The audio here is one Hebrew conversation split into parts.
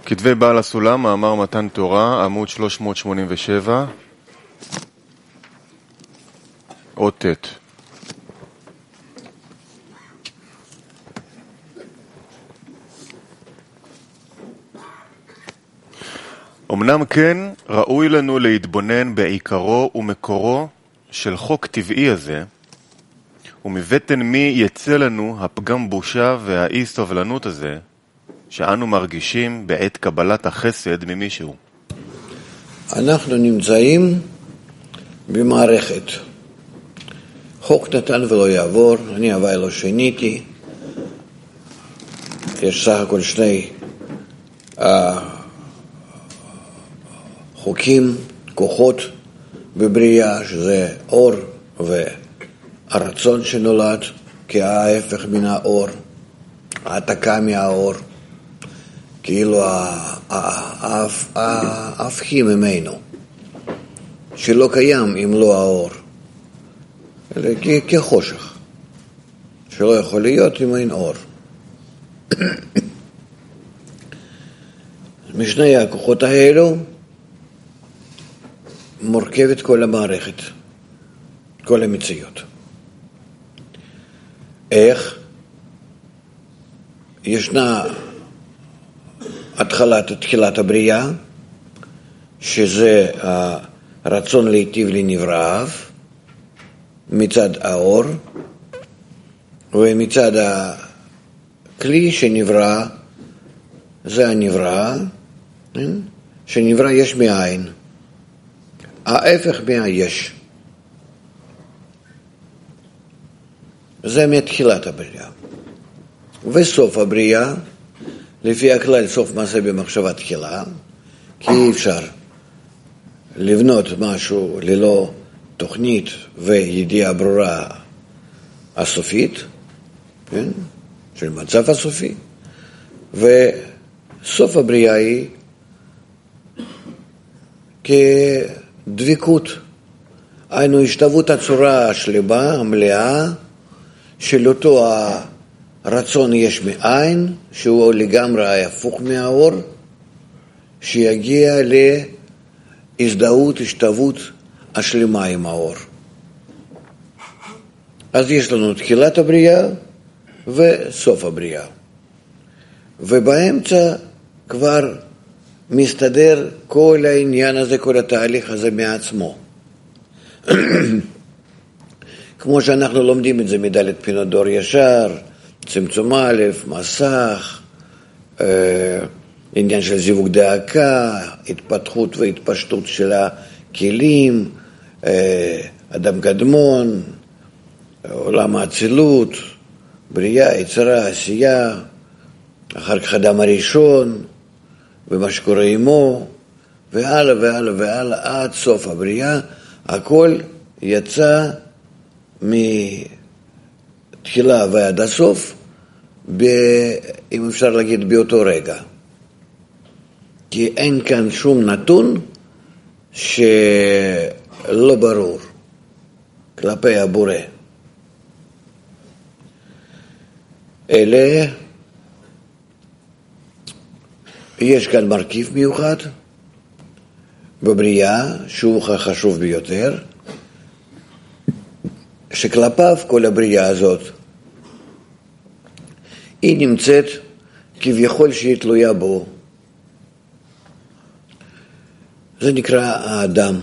כתבי בעל הסולם, מאמר מתן תורה, עמוד 387, אות ט'. אמנם כן, ראוי לנו להתבונן בעיקרו ומקורו של חוק טבעי הזה, ומבטן מי יצא לנו הפגם בושה והאי סובלנות הזה, שאנו מרגישים בעת קבלת החסד ממישהו. אנחנו נמצאים במערכת. חוק נתן ולא יעבור, אני הווי לא שיניתי. יש סך הכל שני חוקים, כוחות בבריאה, שזה אור והרצון שנולד, כי ההפך מן האור, העתקה מהאור, כאילו ההפכי ממנו, שלא קיים אם לא האור, אלא כחושך, שלא יכול להיות אם אין אור. משני הכוחות האלו מורכבת כל המערכת, כל המציאות. איך? ישנה תחילת הבריאה, שזה הרצון להיטיב לנבראיו, מצד האור, ומצד הכלי שנברא, זה הנברא, שנברא יש מאין. ההפך מהיש. זה מתחילת הבריאה. וסוף הבריאה, לפי הכלל סוף מעשה במחשבה תחילה, כי אי אפשר לבנות משהו ללא תוכנית וידיעה ברורה הסופית, כן? של מצב הסופי. וסוף הבריאה היא כדבקות, היינו השתוות הצורה השלמה, המלאה, של אותו הרצון יש מאין, שהוא לגמרי הפוך מהאור, שיגיע להזדהות, השתוות השלמה עם האור. אז יש לנו תחילת הבריאה וסוף הבריאה. ובאמצע כבר מסתדר כל העניין הזה, כל התהליך הזה מעצמו. כמו שאנחנו לומדים את זה מדלת פינות דור ישר, צמצום א', מסך, עניין של זיווג דאקה, התפתחות והתפשטות של הכלים, אדם קדמון, עולם האצילות, בריאה, יצירה, עשייה, אחר כך אדם הראשון, ומה שקורה עמו, והלאה והלאה והלאה, עד סוף הבריאה, הכל יצא מתחילה ועד הסוף, אם אפשר להגיד באותו רגע. כי אין כאן שום נתון שלא ברור כלפי הבורא. אלה, יש כאן מרכיב מיוחד בבריאה, שהוא חשוב ביותר, שכלפיו כל הבריאה הזאת, היא נמצאת כביכול שהיא תלויה בו. זה נקרא האדם.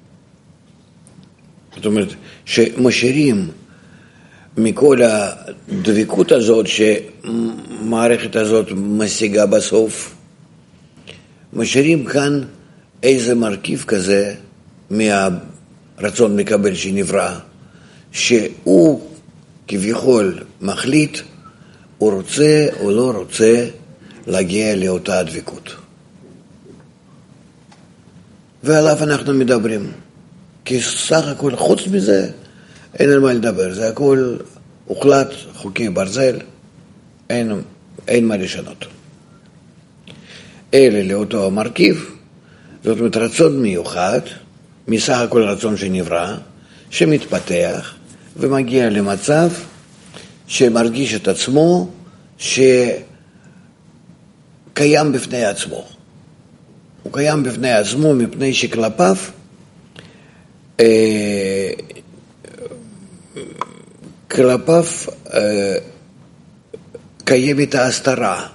זאת אומרת, שמשאירים מכל הדבקות הזאת שמערכת הזאת משיגה בסוף, משאירים כאן איזה מרכיב כזה מהרצון מקבל שנברא, שהוא כביכול מחליט, הוא רוצה או לא רוצה להגיע לאותה הדבקות. ועליו אנחנו מדברים. כי סך הכל חוץ מזה אין על מה לדבר, זה הכל הוחלט, חוקי ברזל, אין מה לשנות. אלה לאותו המרכיב, זאת אומרת רצון מיוחד, מסך הכל רצון שנברא, שמתפתח ומגיע למצב שמרגיש את עצמו קיים בפני עצמו. הוא קיים בפני עצמו מפני שכלפיו קיימת ההסתרה.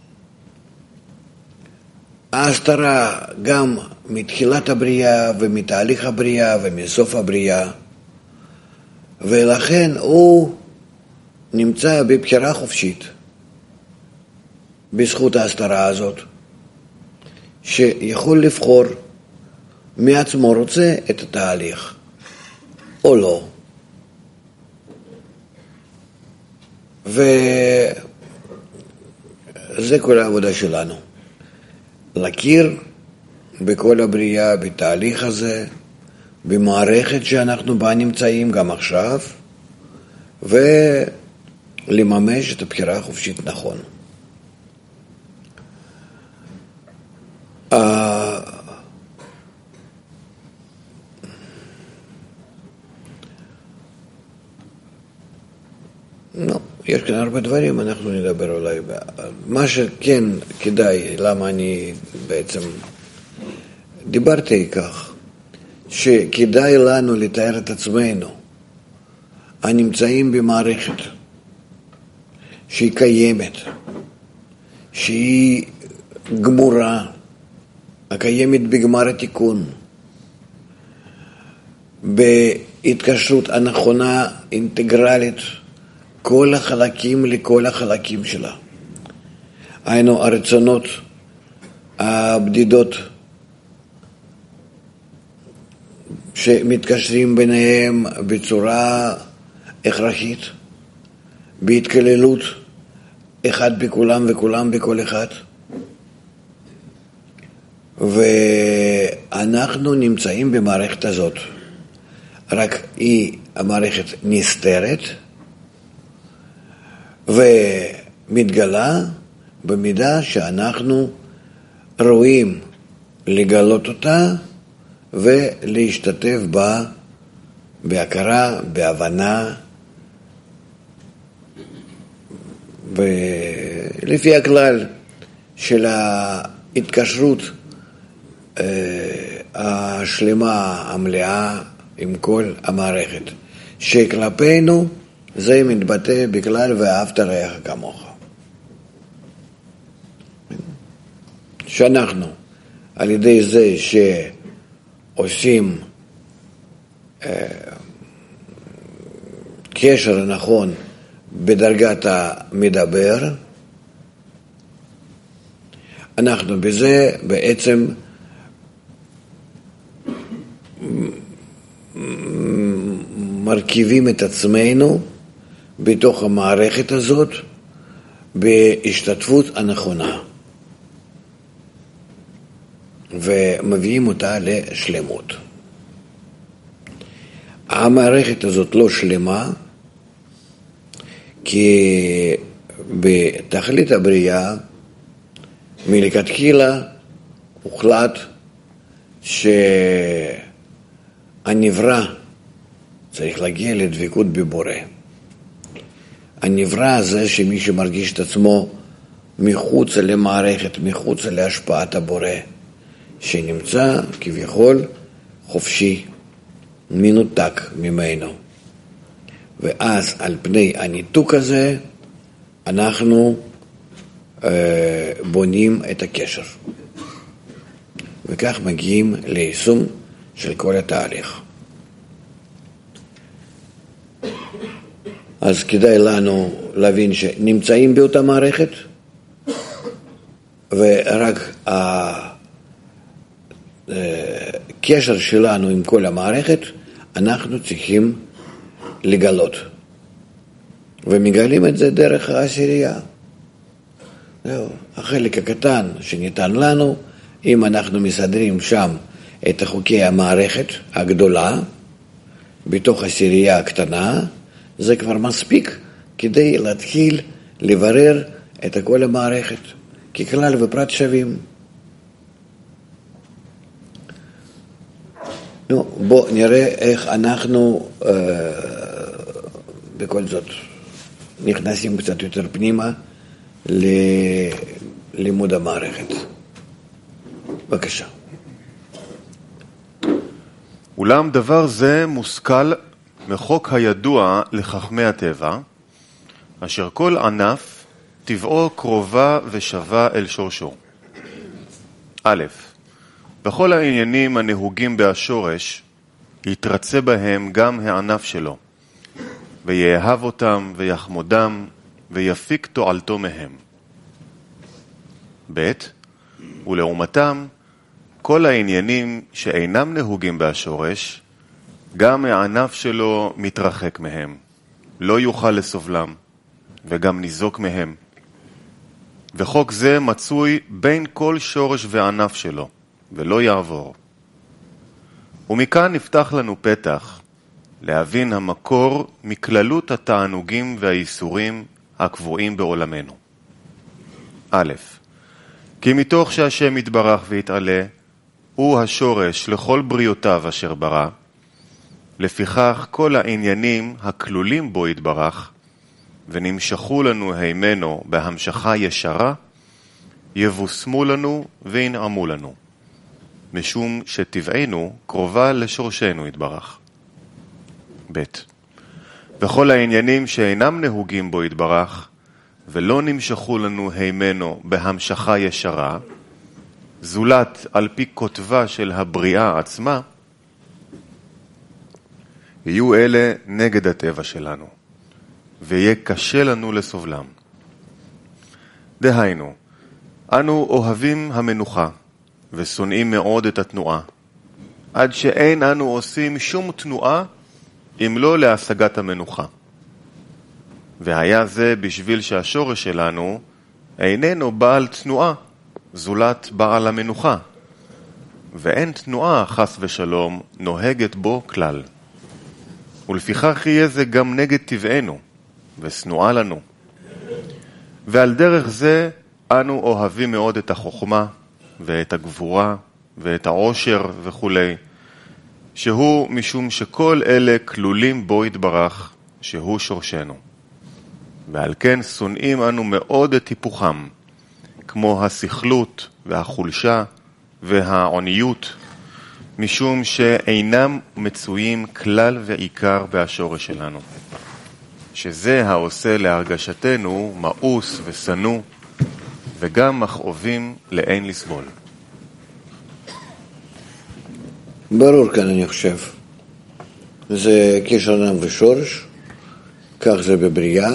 ההסתרה גם מתחילת הבריאה ומתהליך הבריאה ומסוף הבריאה, ולכן הוא נמצא בבחירה חופשית בזכות ההסתרה הזאת, שיכול לבחור מעצמו רוצה את התהליך או לא. וזה כל העבודה שלנו, להכיר בכל הבריאה, בתהליך הזה, במערכת שאנחנו בה נמצאים גם עכשיו, ולממש את הבחירה החופשית נכון. יש כאן הרבה דברים, אנחנו נדבר אולי. מה שכן כדאי, למה אני בעצם דיברתי כך, שכדאי לנו לתאר את עצמנו הנמצאים במערכת שהיא קיימת, שהיא גמורה, הקיימת בגמר התיקון, בהתקשרות הנכונה, אינטגרלית, כל החלקים לכל החלקים שלה. היינו הרצונות הבדידות שמתקשרים ביניהם בצורה הכרחית, בהתכללות אחד בכולם וכולם בכל אחד. ואנחנו נמצאים במערכת הזאת, רק היא המערכת נסתרת ומתגלה במידה שאנחנו רואים לגלות אותה ולהשתתף בה בהכרה, בהבנה, ולפי הכלל של ההתקשרות השלמה, המלאה עם כל המערכת, שכלפינו זה מתבטא בכלל ואהבת רעך כמוך. שאנחנו על ידי זה שעושים קשר נכון בדרגת המדבר, אנחנו בזה בעצם מרכיבים את עצמנו בתוך המערכת הזאת בהשתתפות הנכונה ומביאים אותה לשלמות. המערכת הזאת לא שלמה כי בתכלית הבריאה מלכתחילה הוחלט שהנברא צריך להגיע לדבקות בבורא. הנברא זה שמי שמרגיש את עצמו מחוץ למערכת, מחוץ להשפעת הבורא, שנמצא כביכול חופשי, מנותק ממנו. ואז על פני הניתוק הזה אנחנו בונים את הקשר. וכך מגיעים ליישום של כל התהליך. אז כדאי לנו להבין שנמצאים באותה מערכת, ורק הקשר שלנו עם כל המערכת אנחנו צריכים לגלות. ומגלים את זה דרך העשירייה. החלק הקטן שניתן לנו, אם אנחנו מסדרים שם את חוקי המערכת הגדולה, בתוך העשירייה הקטנה, זה כבר מספיק כדי להתחיל לברר את כל המערכת, ככלל ופרט שווים. בוא נראה איך אנחנו בכל זאת נכנסים קצת יותר פנימה לימוד המערכת. בבקשה. אולם דבר זה מושכל מחוק הידוע לחכמי הטבע, אשר כל ענף טבעו קרובה ושווה אל שורשו. א', בכל העניינים הנהוגים בהשורש, יתרצה בהם גם הענף שלו, ויאהב אותם ויחמודם, ויפיק תועלתו מהם. ב', ולעומתם, כל העניינים שאינם נהוגים בהשורש, גם הענף שלו מתרחק מהם, לא יוכל לסובלם, וגם ניזוק מהם. וחוק זה מצוי בין כל שורש וענף שלו, ולא יעבור. ומכאן נפתח לנו פתח להבין המקור מכללות התענוגים והאיסורים הקבועים בעולמנו. א', כי מתוך שהשם יתברך ויתעלה, הוא השורש לכל בריאותיו אשר ברא, לפיכך כל העניינים הכלולים בו יתברך, ונמשכו לנו הימנו בהמשכה ישרה, יבוסמו לנו וינעמו לנו, משום שטבענו קרובה לשורשנו יתברך. ב', וכל העניינים שאינם נהוגים בו יתברך, ולא נמשכו לנו הימנו בהמשכה ישרה, זולת על פי כותבה של הבריאה עצמה, יהיו אלה נגד הטבע שלנו, ויהיה קשה לנו לסובלם. דהיינו, אנו אוהבים המנוחה, ושונאים מאוד את התנועה, עד שאין אנו עושים שום תנועה, אם לא להשגת המנוחה. והיה זה בשביל שהשורש שלנו איננו בעל תנועה, זולת בעל המנוחה, ואין תנועה חס ושלום נוהגת בו כלל. ולפיכך יהיה זה גם נגד טבענו, ושנואה לנו. ועל דרך זה אנו אוהבים מאוד את החוכמה, ואת הגבורה, ואת העושר וכו', שהוא משום שכל אלה כלולים בו יתברך, שהוא שורשנו. ועל כן שונאים אנו מאוד את היפוכם, כמו הסכלות והחולשה והעוניות, משום שאינם מצויים כלל ועיקר בהשורש שלנו, שזה העושה להרגשתנו מאוס וסנו, וגם מכאובים לאין לסבול. ברור כאן אני חושב. זה קשר ענף ושורש, כך זה בבריאה,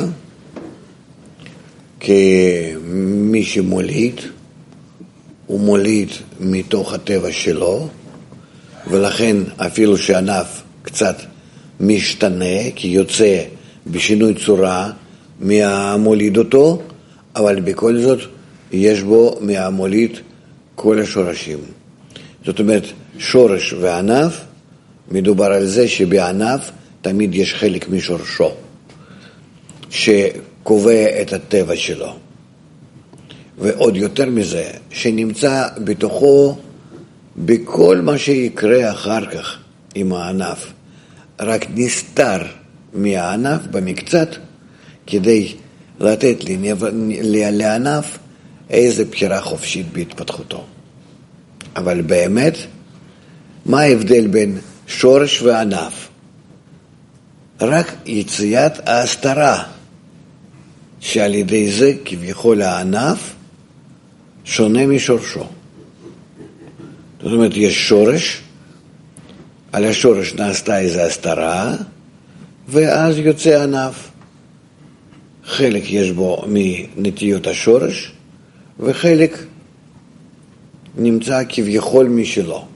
כמי שמוליד, הוא מוליד מתוך הטבע שלו, ולכן אפילו שענף קצת משתנה, כי יוצא בשינוי צורה מהמוליד אותו, אבל בכל זאת יש בו מהמוליד כל השורשים. זאת אומרת, שורש וענף, מדובר על זה שבענף תמיד יש חלק משורשו, שקובע את הטבע שלו. ועוד יותר מזה, שנמצא בתוכו בכל מה שיקרה אחר כך עם הענף, רק נסתר מהענף במקצת, כדי לתת לענף איזה בחירה חופשית בהתפתחותו. אבל באמת, מה ההבדל בין שורש וענף? רק יציאת ההסתרה, שעל ידי זה כביכול הענף שונה משורשו. זאת אומרת, יש שורש, על השורש נעשתה איזו הסתרה, ואז יוצא ענף. חלק יש בו מנטיות השורש, וחלק נמצא כביכול משלו.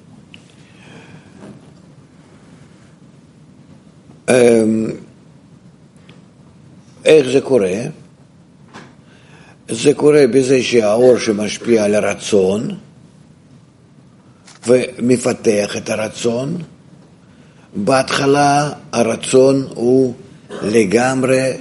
איך זה קורה? זה קורה בזה שהאור שמשפיע על הרצון ומפתח את הרצון. בהתחלה הרצון הוא לגמרי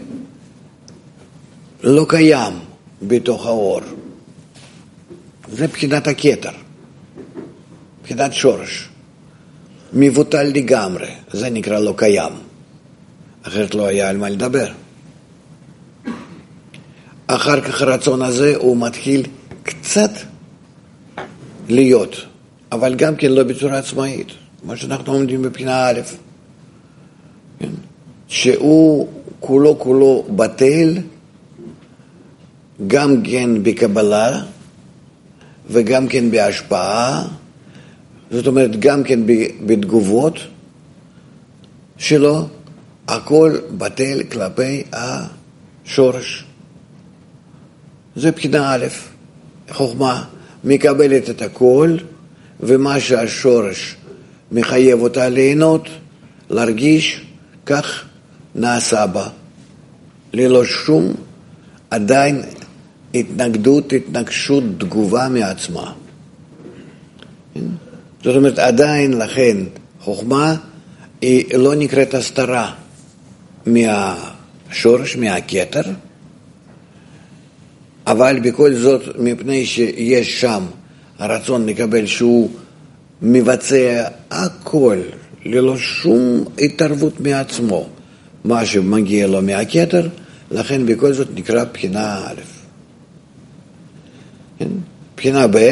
לא קיים בתוך האור. זה בחינת הכתר, בחינת שורש. מבוטל לגמרי, זה נקרא לא קיים. אחרת לא היה על מה לדבר. אחר כך הרצון הזה הוא מתחיל קצת להיות, אבל גם כן לא בצורה עצמאית, מה שאנחנו עומדים בבחינה א', כן? שהוא כולו בטל, גם כן בקבלה וגם כן בהשפעה, זאת אומרת גם כן בתגובות שלו, הכל בטל כלפי השורש. זה בחינה א', חוכמה מקבלת את הכל, ומה שהשורש מחייב אותה ליהנות, להרגיש, כך נעשה בה, ללא שום עדיין התנגשות, תגובה מעצמה. זאת אומרת, עדיין לכן חוכמה היא לא נקראת הסתרה מהשורש, מהכתר, אבל בכל זאת, מפני שיש שם הרצון לקבל שהוא מבצע הכל ללא שום התערבות מעצמו, מה שמגיע לו מהכתר, לכן בכל זאת נקרא בחינה א'. בחינה ב'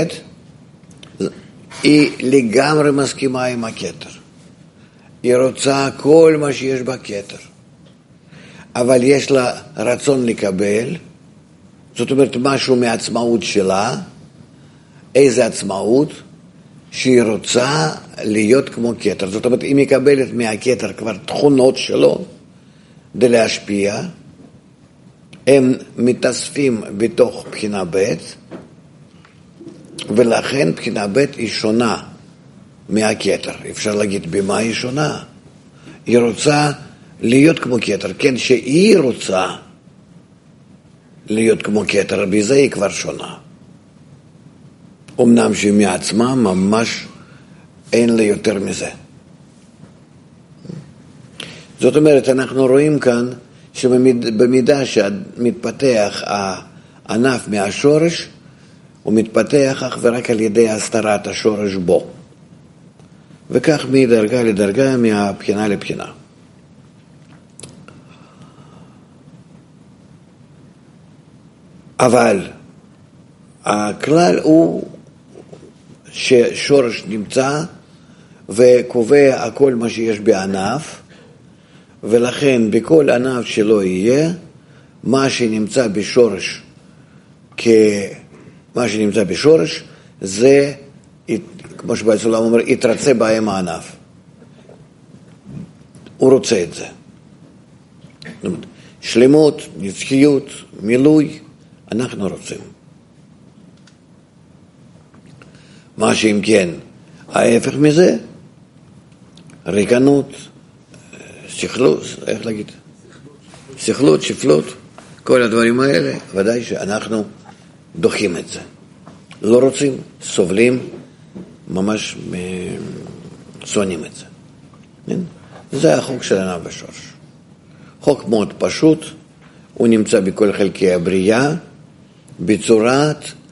היא לגמרי מסכימה עם הכתר. היא רוצה כל מה שיש בכתר. אבל יש לה רצון לקבל, זאת אומרת משהו מעצמאות שלה, איזה עצמאות? שהיא רוצה להיות כמו כתר. זאת אומרת, היא מקבלת מהכתר כבר תכונות שלו, כדי להשפיע, הם מתאספים בתוך בחינה ב', ולכן בחינה ב' היא שונה מהכתר. אפשר להגיד במה היא שונה. היא רוצה להיות כמו כתר, כן, שהיא רוצה להיות כמו כתר, בזה היא כבר שונה. אמנם שהיא מעצמה ממש אין לה יותר מזה. זאת אומרת, אנחנו רואים כאן שבמידה שמתפתח הענף מהשורש, הוא מתפתח אך ורק על ידי הסתרת השורש בו. וכך מדרגה לדרגה, מהבחינה לבחינה. אבל הכלל הוא ששורש נמצא וקובע הכל מה שיש בענף, ולכן בכל ענף שלא יהיה, מה שנמצא בשורש, מה שנמצא בשורש, זה, כמו שבעל סולם אומר, יתרצה בהם הענף. הוא רוצה את זה. שלמות, נצחיות, מילוי, אנחנו רוצים. מה שאם כן, ההפך מזה, ריקנות, שכלות, איך להגיד? שכלות, שפלות, כל הדברים האלה, ודאי שאנחנו דוחים את זה. לא רוצים, סובלים, ממש שונאים את זה. זה החוק של ענף בשורש. חוק מאוד פשוט, הוא נמצא בכל חלקי הבריאה, בצורה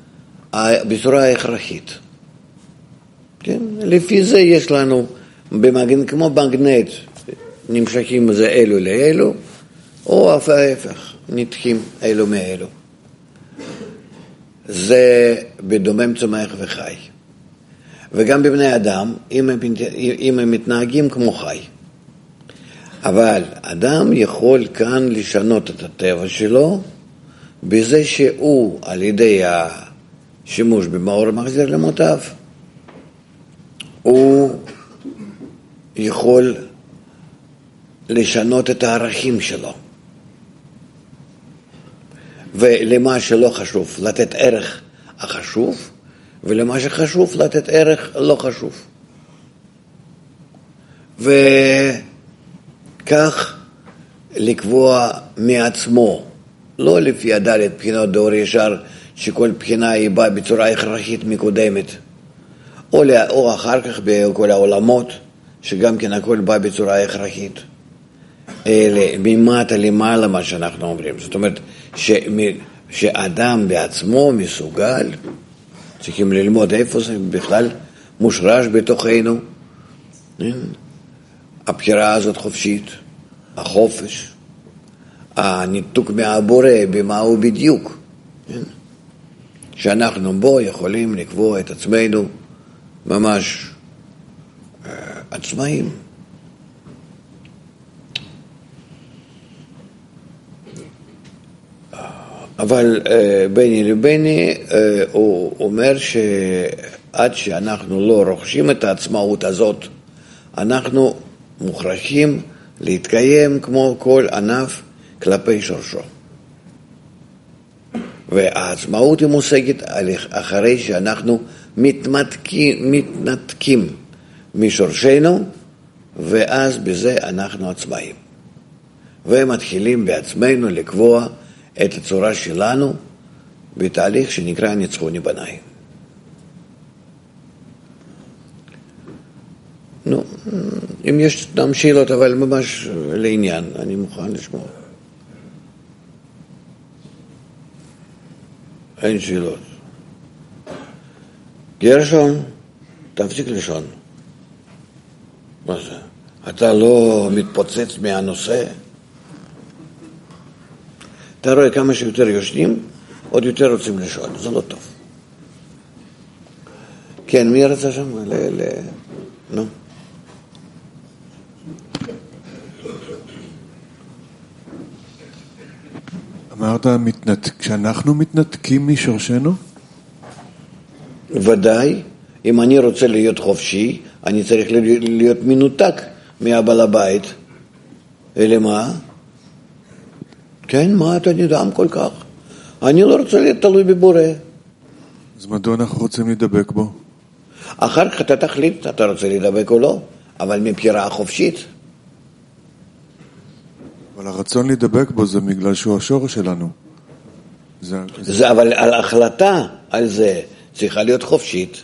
הכרחית. כן? לפי זה יש לנו, כמו מגנט, נמשכים זה אלו לאלו, או אף ההפך, נדחים אלו מאלו. זה בדומם צומח וחי. וגם בבני אדם, אם הם מתנהגים כמו חי. אבל אדם יכול כאן לשנות את הטבע שלו, בזה שהוא על ידי השימוש במאור מחזיר למוטב, הוא יכול לשנות את הערכים שלו. ולמה שלא חשוב, לתת ערך החשוב, ולמה שחשוב, לתת ערך לא חשוב. וכך לקבוע מעצמו, לא לפי הדלת בחינות דור ישר, שכל בחינה היא באה בצורה הכרחית מקודמת, או אחר כך בכל העולמות, שגם כן הכל בא בצורה הכרחית. ממטה למעלה מה שאנחנו אומרים. זאת אומרת, שאדם בעצמו מסוגל, צריכים ללמוד איפה זה בכלל מושרש בתוכנו. הבחירה הזאת חופשית, החופש, הניתוק מהבורא, במה הוא בדיוק. שאנחנו בו יכולים לקבוע את עצמנו ממש עצמאים. אבל ביני לביני הוא אומר שעד שאנחנו לא רוכשים את העצמאות הזאת, אנחנו מוכרחים להתקיים כמו כל ענף כלפי שורשו. והעצמאות היא מושגת אחרי שאנחנו מתנתקים משורשנו, ואז בזה אנחנו עצמאים. ומתחילים בעצמנו לקבוע את הצורה שלנו בתהליך שנקרא ניצחוני בניי. נו, אם יש גם שאלות, אבל ממש לעניין, אני מוכן לשמוע. אין שאלות. גרשון, תפסיק לישון. מה זה? אתה לא מתפוצץ מהנושא? אתה רואה כמה שיותר יושנים, עוד יותר רוצים לישון, זה לא טוב. כן, מי רצה שם? נו. אמרת, כשאנחנו מתנתקים משורשנו? ודאי, אם אני רוצה להיות חופשי, אני צריך להיות מנותק מהבעל הבית. אלא מה? כן, מה אתה נדהם כל כך? אני לא רוצה להיות תלוי בבורא. אז מדוע אנחנו רוצים להידבק בו? אחר כך אתה תחליט, אתה רוצה להידבק או לא, אבל מבחירה חופשית. אבל הרצון להידבק בו זה בגלל שהוא השורש שלנו. אבל על ההחלטה על זה צריכה להיות חופשית.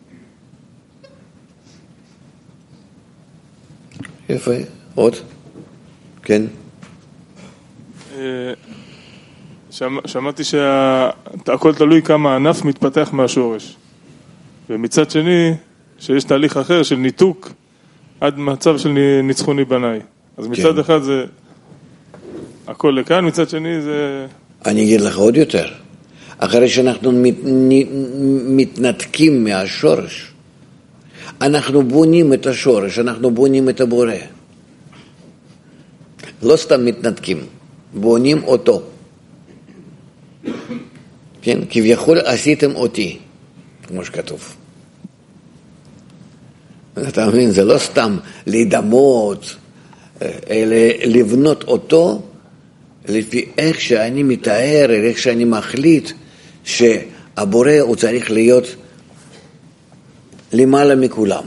יפה, עוד? כן. שמעתי שהכל תלוי כמה הענף מתפתח מהשורש. ומצד שני, שיש תהליך אחר של ניתוק עד מצב של ניצחוני בניי. אז מצד אחד זה הכל לכאן, מצד שני זה... אני אגיד לך עוד יותר. אחרי שאנחנו מתנתקים מהשורש, אנחנו בונים את השורש, אנחנו בונים את הבורא. לא סתם מתנתקים, בונים אותו. כן? כביכול עשיתם אותי, כמו שכתוב. אתה מבין, זה לא סתם להידמות, אלא לבנות אותו לפי איך שאני מתאר, איך שאני מחליט שהבורא הוא צריך להיות למעלה מכולם.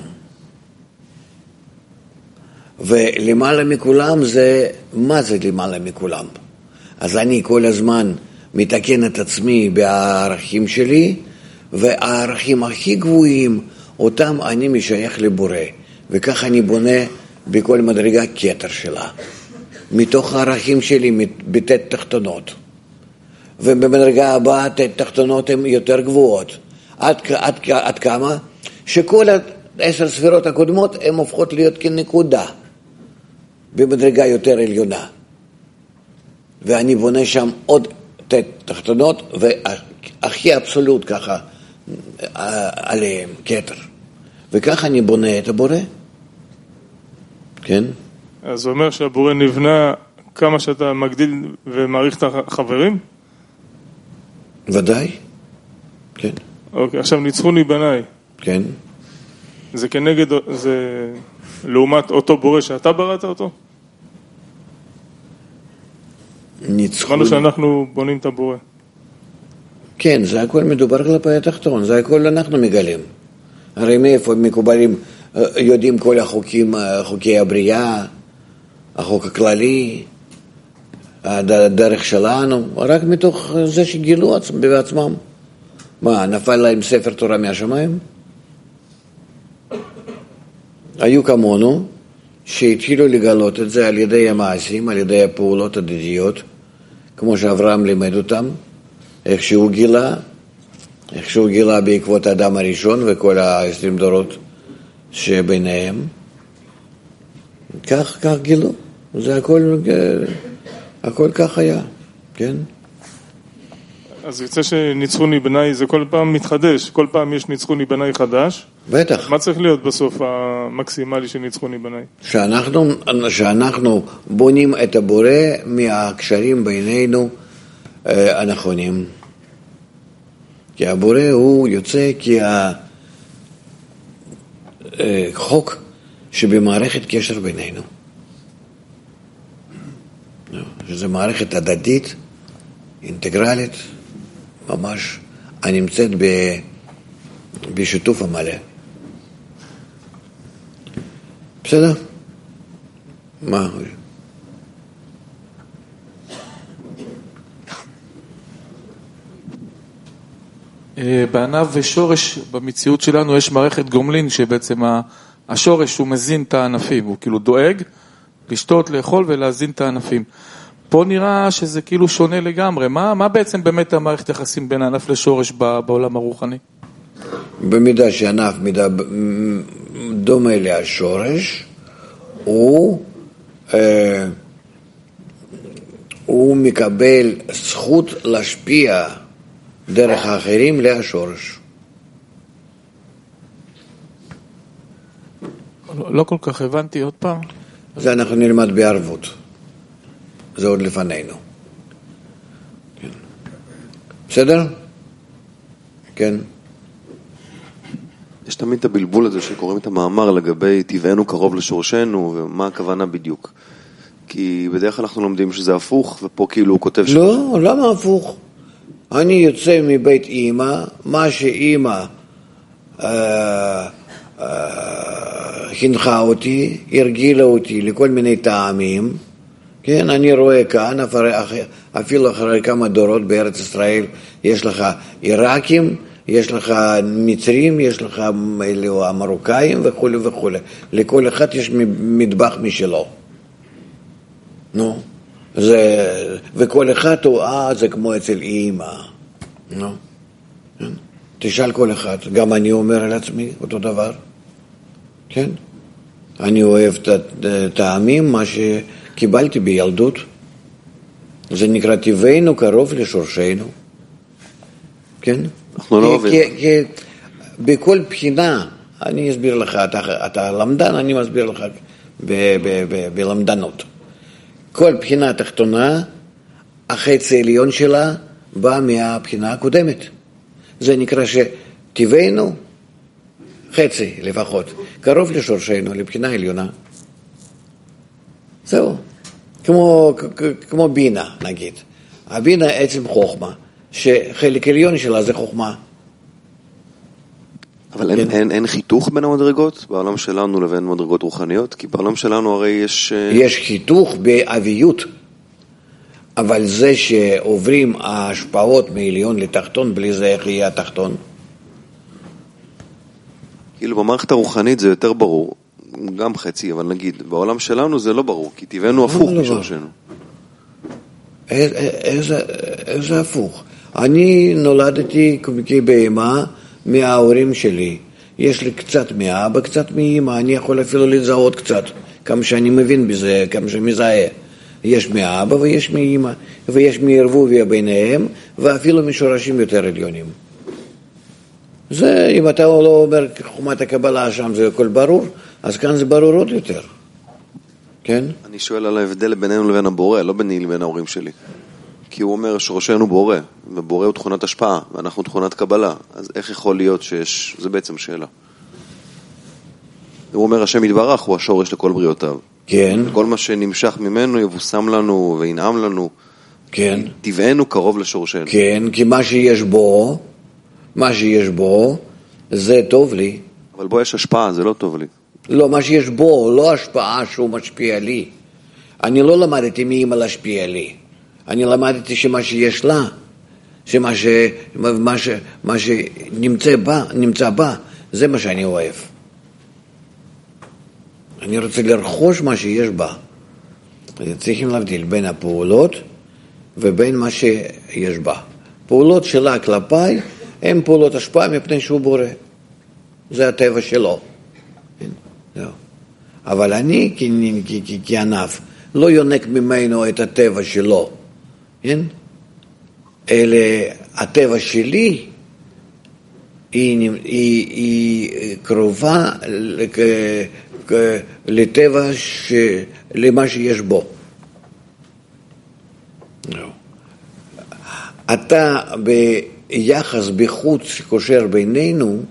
ולמעלה מכולם זה, מה זה למעלה מכולם? אז אני כל הזמן מתקן את עצמי בערכים שלי, והערכים הכי גבוהים, אותם אני משייך לבורא. וכך אני בונה בכל מדרגה כתר שלה. מתוך הערכים שלי בתת תחתונות. ובמדרגה הבאה תת תחתונות הן יותר גבוהות. עד כמה? שכל 10 ספירות הקודמות הן הופכות להיות כנקודה. במדרגה יותר עליונה. ואני בונה שם עוד תת תחתונות, והכי אבסולוט ככה עליהם, כתר. וככה אני בונה את הבורא. כן? אז זה אומר שהבורא נבנה כמה שאתה מגדיל ומעריך את החברים? ודאי, כן. אוקיי, עכשיו ניצחוני בניי. כן. זה כנגד, זה לעומת אותו בורא שאתה בראת אותו? ניצחוני. שאנחנו בונים את הבורא. כן, זה הכל מדובר כלפי התחתון, זה הכל אנחנו מגלים. הרי מאיפה מקובלים, יודעים כל החוקים, חוקי הבריאה, החוק הכללי, הדרך שלנו, רק מתוך זה שגילו בעצמם. מה, נפל להם ספר תורה מהשמיים? היו כמונו שהתחילו לגלות את זה על ידי המעשים, על ידי הפעולות הדדיות, כמו שאברהם לימד אותם, איך שהוא גילה בעקבות האדם הראשון וכל 20 דורות שביניהם. כך גילו. זה הכל כך היה, כן? אז יוצא שניצחוני בני זה כל פעם מתחדש, כל פעם יש ניצחוני בני חדש. בטח. מה צריך להיות בסוף המקסימלי של ניצחוני בני? שאנחנו בונים את הבורא מהקשרים בינינו הנכונים. כי הבורא הוא יוצא כחוק שבמערכת קשר בינינו. שזו מערכת הדדית, אינטגרלית, ממש הנמצאת בשיתוף המלא. בסדר? מה? בענב ושורש במציאות שלנו יש מערכת גומלין שבעצם השורש הוא מזין את הענפים, הוא כאילו דואג לשתות, לאכול ולהזין את הענפים. פה נראה שזה כאילו שונה לגמרי. מה בעצם באמת המערכת יחסים בין הענף לשורש בעולם הרוחני? במידה שענף דומה לשורש, הוא מקבל זכות להשפיע דרך האחרים לשורש. לא כל כך הבנתי עוד פעם. זה אנחנו נלמד בערבות. זה עוד לפנינו. כן. בסדר? כן. יש תמיד את הבלבול הזה שקוראים את המאמר לגבי טבענו קרוב לשורשנו, ומה הכוונה בדיוק. כי בדרך כלל אנחנו לומדים שזה הפוך, ופה כאילו הוא כותב לא, למה הפוך? אני יוצא מבית אמא, מה שאמא חינכה אותי, הרגילה אותי לכל מיני טעמים, כן, אני רואה כאן, אפילו אחרי כמה דורות בארץ ישראל, יש לך עיראקים, יש לך מצרים, יש לך המרוקאים וכו' וכו'. לכל אחד יש מטבח משלו. נו, וכל אחד הוא, זה כמו אצל אימא. נו, תשאל כל אחד, גם אני אומר על עצמי אותו דבר. כן? אני אוהב את הטעמים, מה שקיבלתי בילדות. זה נקרא טבענו קרוב לשורשנו. כן? אנחנו לא אוהבים. כי בכל בחינה, אני אסביר לך, אתה למדן, אני מסביר לך בלמדנות. כל בחינה תחתונה, החצי העליון שלה בא מהבחינה הקודמת. זה נקרא שטבענו, חצי לפחות, קרוב לשורשנו, לבחינה העליונה. זהו. כמו בינה, נגיד. הבינה עצם חוכמה, שחלק עליון שלה זה חוכמה. אבל אין חיתוך בין המדרגות בעולם שלנו לבין מדרגות רוחניות? כי בעולם שלנו הרי יש... יש חיתוך באביות, אבל זה שעוברים ההשפעות מעליון לתחתון, בלי זה איך יהיה התחתון? כאילו במערכת הרוחנית זה יותר ברור, גם חצי, אבל נגיד, בעולם שלנו זה לא ברור, כי טבענו הפוך משורשנו. איזה הפוך? אני נולדתי כבהמה מההורים שלי. יש לי קצת מאבא, קצת מאמא, אני יכול אפילו לזהות קצת, כמה שאני מבין בזה, כמה שמזהה. יש מאבא ויש מאמא, ויש מערבוביה ביניהם, ואפילו משורשים יותר עליונים. זה, אם אתה לא אומר חומת הקבלה שם זה הכל ברור, אז כאן זה ברור עוד יותר. כן? אני שואל על ההבדל בינינו לבין הבורא, לא ביני לבין ההורים שלי. כי הוא אומר שורשנו בורא, ובורא הוא תכונת השפעה, ואנחנו תכונת קבלה. אז איך יכול להיות שיש... זה בעצם שאלה. הוא אומר, השם יתברך הוא השורש לכל בריאותיו. כן. כל מה שנמשך ממנו יבוסם לנו וינעם לנו. כן. טבענו קרוב לשורשנו. כן, כי מה שיש בו, זה טוב לי. אבל בו יש השפעה, זה לא טוב לי. לא, מה שיש בו, לא השפעה שהוא משפיע לי. אני לא למדתי מאמא להשפיע לי. אני למדתי שמה שיש לה, שמה שנמצא בה, זה מה שאני אוהב. אני רוצה לרכוש מה שיש בה. צריכים להבדיל בין הפעולות ובין מה שיש בה. פעולות שלה כלפיי הן פעולות השפעה מפני שהוא בורא. זה הטבע שלו. אבל אני כענף לא יונק ממנו את הטבע שלו. כן? אלא הטבע שלי היא קרובה לטבע למה שיש בו. אתה ביחס בחוץ שקושר בינינו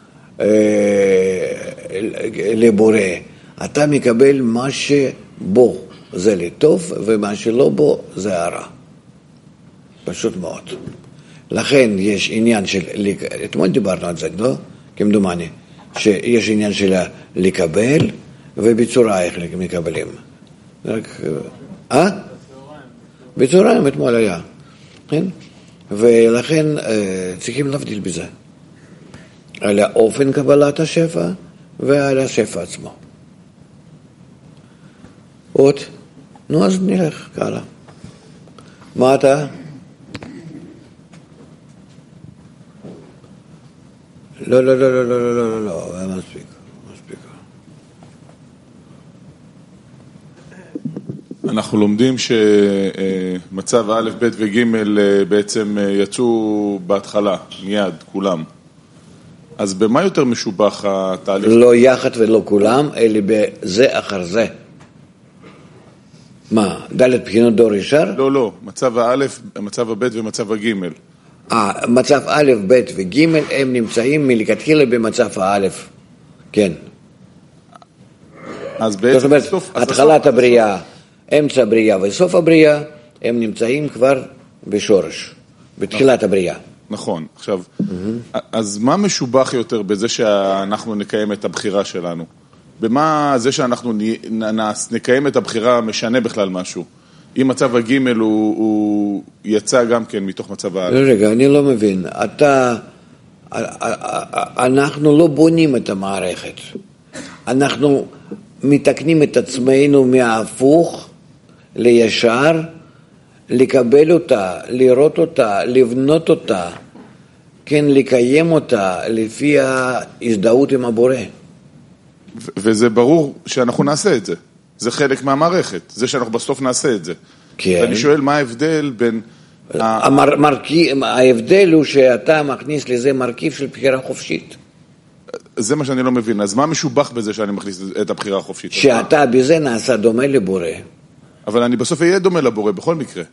לבורא, אתה מקבל מה שבו זה לטוב ומה שלא בו זה הרע. פשוט מאוד. לכן יש עניין של, אתמול דיברנו על זה, לא? כמדומני, שיש עניין של לקבל ובצורה איך מקבלים. בצהריים אתמול היה. כן? ולכן צריכים להבדיל בזה. על האופן קבלת השפע ועל השפע עצמו. עוד? נו, אז נלך ככה. מה אתה? לא, מספיק. אנחנו לומדים שמצב א', ב' וג' בעצם יצאו בהתחלה, מיד, כולם. אז במה יותר משובח התהליך? לא יחד ולא כולם, אלא בזה אחר זה. מה, ד' בחינות דור ישר? לא, מצב א', מצב ב' ומצב ג'. מצב א', ב' וג' הם נמצאים מלכתחילה במצב א', כן. אז בעצם זאת אומרת, התחלת הבריאה, אמצע הבריאה וסוף הבריאה, הם נמצאים כבר בשורש, בתחילת הבריאה. נכון, עכשיו, אז מה משובח יותר בזה שאנחנו נקיים את הבחירה שלנו? במה זה שאנחנו נקיים את הבחירה משנה בכלל משהו? אם מצב הג' הוא יצא גם כן מתוך מצב הא'. רגע, אני לא מבין. אנחנו לא בונים את המערכת. אנחנו מתקנים את עצמנו מההפוך לישר, לקבל אותה, לראות אותה, לבנות אותה, כן, לקיים אותה לפי ההזדהות עם הבורא. וזה ברור שאנחנו נעשה את זה. זה חלק מהמערכת, זה שאנחנו בסוף נעשה את זה. כן. ואני שואל מה ההבדל בין... ההבדל הוא שאתה מכניס לזה מרכיב של בחירה חופשית. זה מה שאני לא מבין. אז מה משובח בזה שאני מכניס את הבחירה החופשית? שאתה בזה נעשה דומה לבורא. אבל אני בסוף אהיה דומה לבורא, בכל מקרה.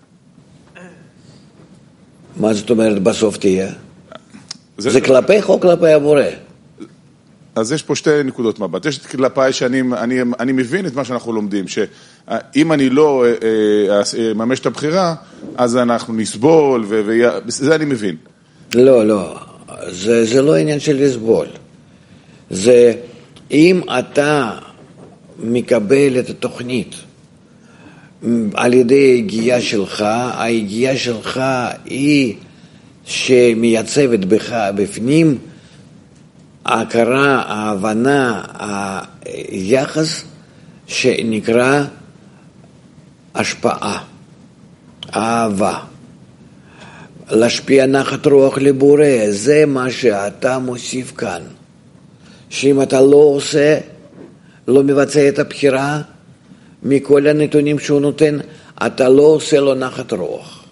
מה זאת אומרת בסוף תהיה? זה כלפיך או כלפי הבורא? אז יש פה שתי נקודות מבט. יש כלפיי שאני מבין את מה שאנחנו לומדים, שאם אני לא ממש את הבחירה, אז אנחנו נסבול, וזה אני מבין. לא. זה לא עניין של לסבול. זה אם אתה מקבל את התוכנית על ידי הגיעה שלך, ההגיעה שלך היא שמייצבת בך בפנים ההכרה, ההבנה, היחס שנקרא השפעה, אהבה. להשפיע נחת רוח לבורא, זה מה שאתה מוסיף כאן. שאם אתה לא עושה, לא מבצע את הבחירה, מכל הנתונים שהוא נותן, אתה לא עושה לו נחת רוח.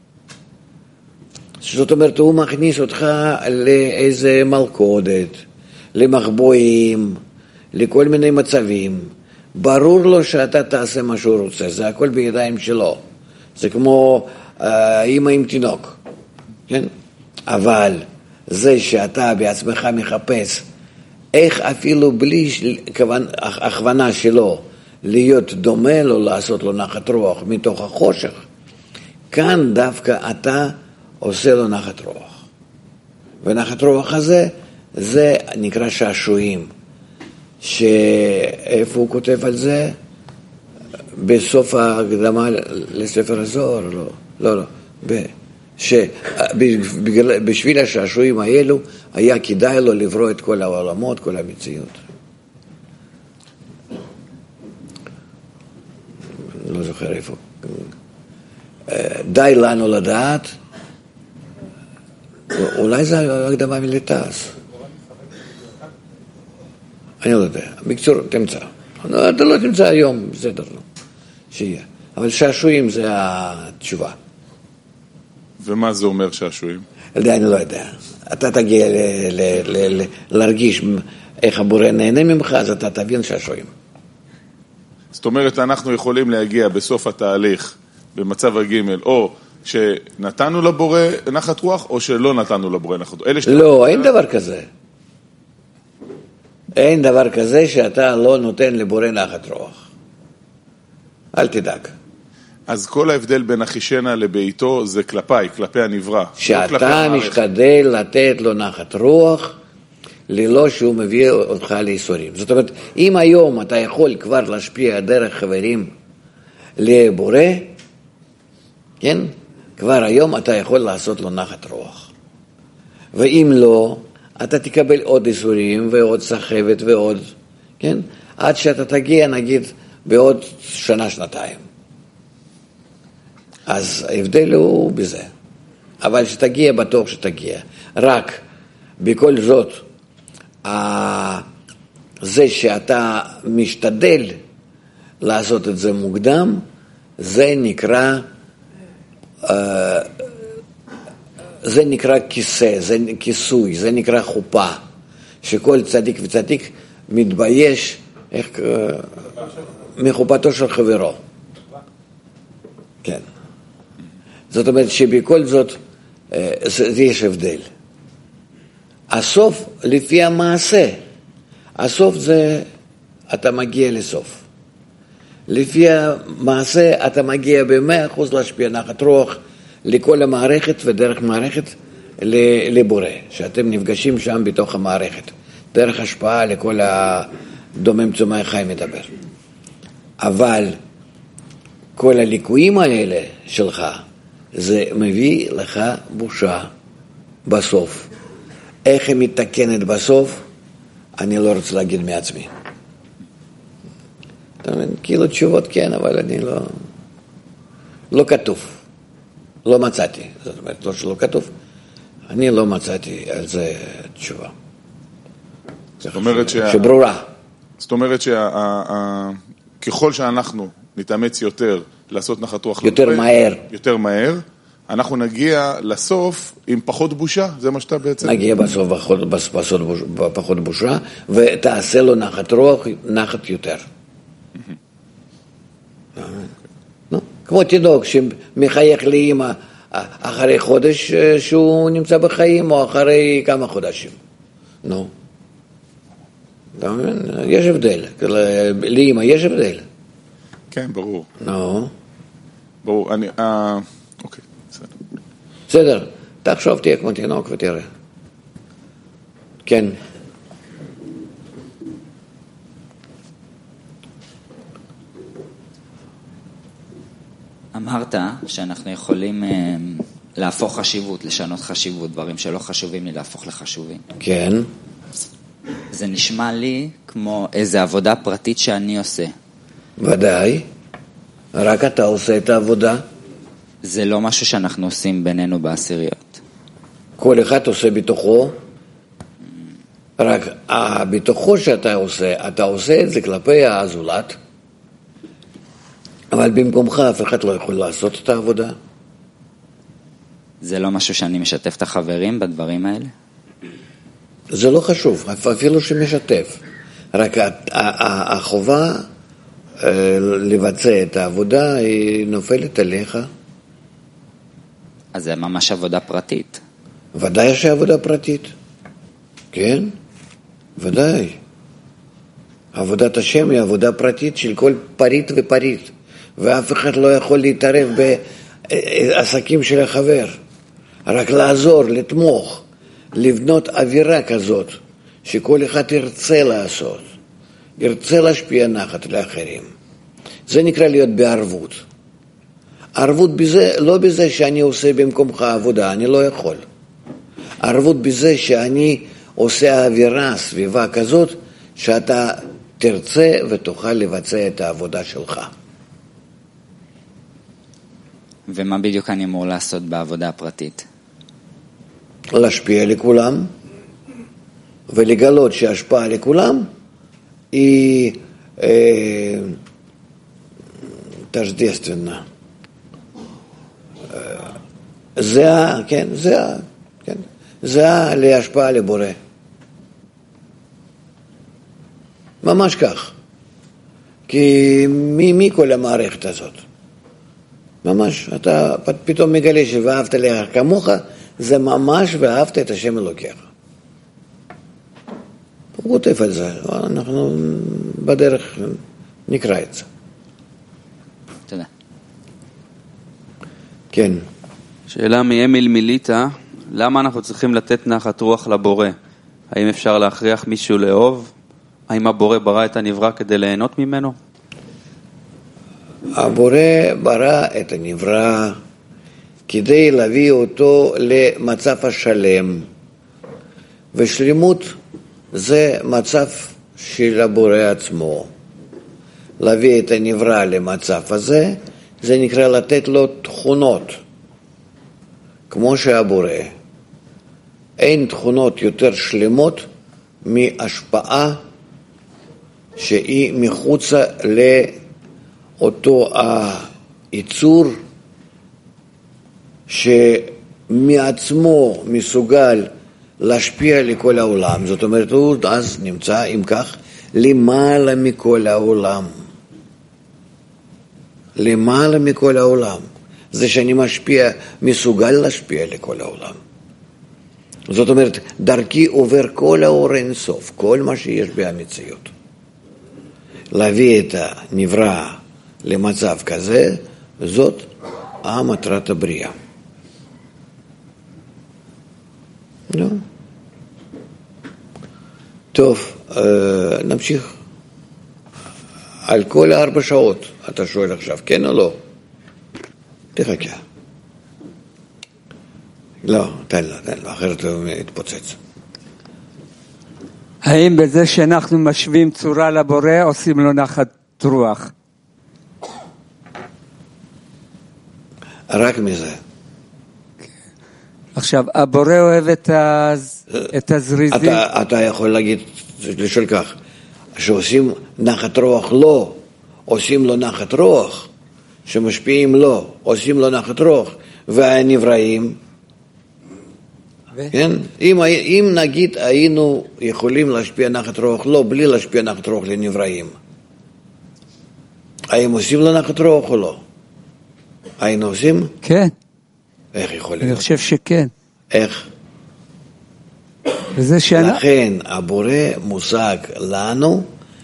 זאת אומרת, הוא מכניס אותך לאיזה מלכודת, למחבואים, לכל מיני מצבים. ברור לו שאתה תעשה מה שהוא רוצה, זה הכל בידיים שלו. זה כמו אמא עם תינוק, כן? אבל זה שאתה בעצמך מחפש, איך אפילו בלי הכוונה שלו להיות דומה לו, לעשות לו נחת רוח מתוך החושך, כאן דווקא אתה עושה לו נחת רוח. ונחת רוח הזה, זה נקרא שעשועים. שאיפה הוא כותב על זה? בסוף ההקדמה לספר הזוהר, לא. שבשביל השעשועים האלו, היה כדאי לו לברוא את כל העולמות, כל המציאות. לא זוכר איפה. די לנו לדעת, אולי זה הקדמה מלטס. אני לא יודע. בקצור, תמצא. אתה לא תמצא היום, בסדר, לא. שיהיה. אבל שעשועים זה התשובה. ומה זה אומר שעשועים? אני לא יודע. אתה תגיע להרגיש איך הבורא נהנה ממך, אז אתה תבין שעשועים. זאת אומרת, אנחנו יכולים להגיע בסוף התהליך, במצב הגימל, או שנתנו לבורא נחת רוח, או שלא נתנו לבורא נחת רוח. לא, אין דבר כזה. אין דבר כזה שאתה לא נותן לבורא נחת רוח. אל תדאג. אז כל ההבדל בין אחישנה לביתו זה כלפיי, כלפי הנברא. שאתה משתדל לתת לו נחת רוח, ללא שהוא מביא אותך לאיסורים. זאת אומרת, אם היום אתה יכול כבר להשפיע דרך חברים לבורא, כן? כבר היום אתה יכול לעשות לו נחת רוח. ואם לא, אתה תקבל עוד איסורים ועוד סחבת ועוד, כן? עד שאתה תגיע, נגיד, בעוד שנה, שנתיים. אז ההבדל הוא בזה. אבל שתגיע בטוח שתגיע. רק בכל זאת, זה שאתה משתדל לעשות את זה מוקדם, זה נקרא כיסא, זה כיסוי, זה נקרא חופה, שכל צדיק וצדיק מתבייש מחופתו של חברו. כן. זאת אומרת שבכל זאת יש הבדל. הסוף לפי המעשה, הסוף זה אתה מגיע לסוף. לפי המעשה אתה מגיע ב100% להשפיע נחת רוח לכל המערכת ודרך מערכת לבורא, שאתם נפגשים שם בתוך המערכת, דרך השפעה לכל הדומם צומח חי מדבר. אבל כל הליקויים האלה שלך, זה מביא לך בושה בסוף. איך היא מתקנת בסוף, אני לא רוצה להגיד מעצמי. אתה מבין? כאילו תשובות כן, אבל אני לא כתוב. לא מצאתי. זאת אומרת, לא שלא כתוב. אני לא מצאתי על זה תשובה. זאת אומרת שברורה. זאת אומרת ככל שאנחנו נתאמץ יותר לעשות נחת רוח יותר מהר, אנחנו נגיע לסוף עם פחות בושה, זה מה שאתה בעצם? נגיע בסוף פחות בושה, ותעשה לו נחת רוח, נחת יותר. כמו תינוק שמחייך לאמא אחרי חודש שהוא נמצא בחיים, או אחרי כמה חודשים. נו. אתה מבין? יש הבדל. לאמא יש הבדל. כן, ברור. נו. ברור, אוקיי, בסדר. בסדר, תחשוב, תהיה כמו תינוק ותראה. כן. אמרת שאנחנו יכולים להפוך חשיבות, לשנות חשיבות, דברים שלא חשובים לי להפוך לחשובים. כן. זה נשמע לי כמו איזו עבודה פרטית שאני עושה. ודאי. רק אתה עושה את העבודה. זה לא משהו שאנחנו עושים בינינו בעשיריות. כל אחד עושה בתוכו. רק בתוכו שאתה עושה את זה כלפי הזולת. אבל במקומך אף אחד לא יכול לעשות את העבודה. זה לא משהו שאני משתף את החברים בדברים האלה? זה לא חשוב, אפילו שמשתף. רק החובה לבצע את העבודה היא נופלת עליך. אז זה ממש עבודה פרטית. ודאי שעבודה פרטית. כן? ודאי. עבודת השם היא עבודה פרטית של כל פריט ופריט. ואף אחד לא יכול להתערב בעסקים של החבר. רק לעזור, לתמוך, לבנות אווירה כזאת, שכל אחד ירצה לעשות, ירצה להשפיע נחת לאחרים. זה נקרא להיות בערבות. ערבות בזה, לא בזה שאני עושה במקומך עבודה, אני לא יכול. ערבות בזה שאני עושה אווירה, סביבה כזאת, שאתה תרצה ותוכל לבצע את העבודה שלך. ומה בדיוק אני אמור לעשות בעבודה הפרטית? להשפיע לכולם, ולגלות שההשפעה לכולם היא תождественна. זה להשפעה לבורא. ממש כך. כי מי כל המערכת הזאת? ממש, אתה פתאום מגלה שאהבת לך כמוך, זה ממש ואהבת את השם אלוקיך. הוא כותב על זה, אנחנו בדרך נקרא את זה. תודה. כן. שאלה מאמיל מיליטה, למה אנחנו צריכים לתת נחת רוח לבורא? האם אפשר להכריח מישהו לאהוב? האם הבורא ברא את הנברא כדי ליהנות ממנו? הבורא ברא את הנברא כדי להביא אותו למצב השלם, ושלמות זה מצב של הבורא עצמו. להביא את הנברא למצב הזה, זה נקרא לתת לו תכונות, כמו שהבורא. אין תכונות יותר שלמות מהשפעה שהיא מחוצה לאותו היצור שמעצמו מסוגל להשפיע לכל העולם. זאת אומרת, הוא אז נמצא, אם כך, למעלה מכל העולם. למעלה מכל העולם. זה שאני משפיע, מסוגל להשפיע לכל העולם. זאת אומרת, דרכי עובר כל האור אינסוף, כל מה שיש במציאות. להביא את הנברא למצב כזה, זאת המטרת הבריאה. לא. טוב, נמשיך. על כל 4 שעות, אתה שואל עכשיו, כן או לא? תחכה. לא, תן לו, אחרת הוא יתפוצץ. האם בזה שאנחנו משווים צורה לבורא, עושים לו נחת רוח? רק מזה. עכשיו, הבורא אוהב את הזריזים. אתה יכול להגיד, לשאול כך, שעושים נחת רוח לא, עושים לו נחת רוח, שמשפיעים לא, עושים לו נחת רוח, והנבראים, כן? אם נגיד היינו יכולים להשפיע נחת רוח לא, בלי להשפיע נחת רוח לנבראים, האם עושים לו נחת רוח או לא? היינו עושים? כן. איך יכול להיות? אני חושב שכן. איך? לכן הבורא מושג לנו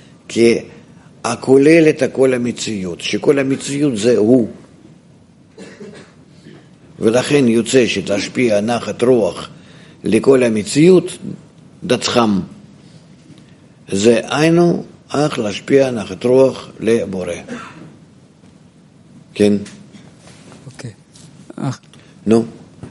ככולל את כל המציאות, שכל המציאות זה הוא. ולכן יוצא שתשפיע נחת רוח לכל המציאות דצחם. זה היינו אך להשפיע נחת רוח לבורא. כן? אוקיי. נו,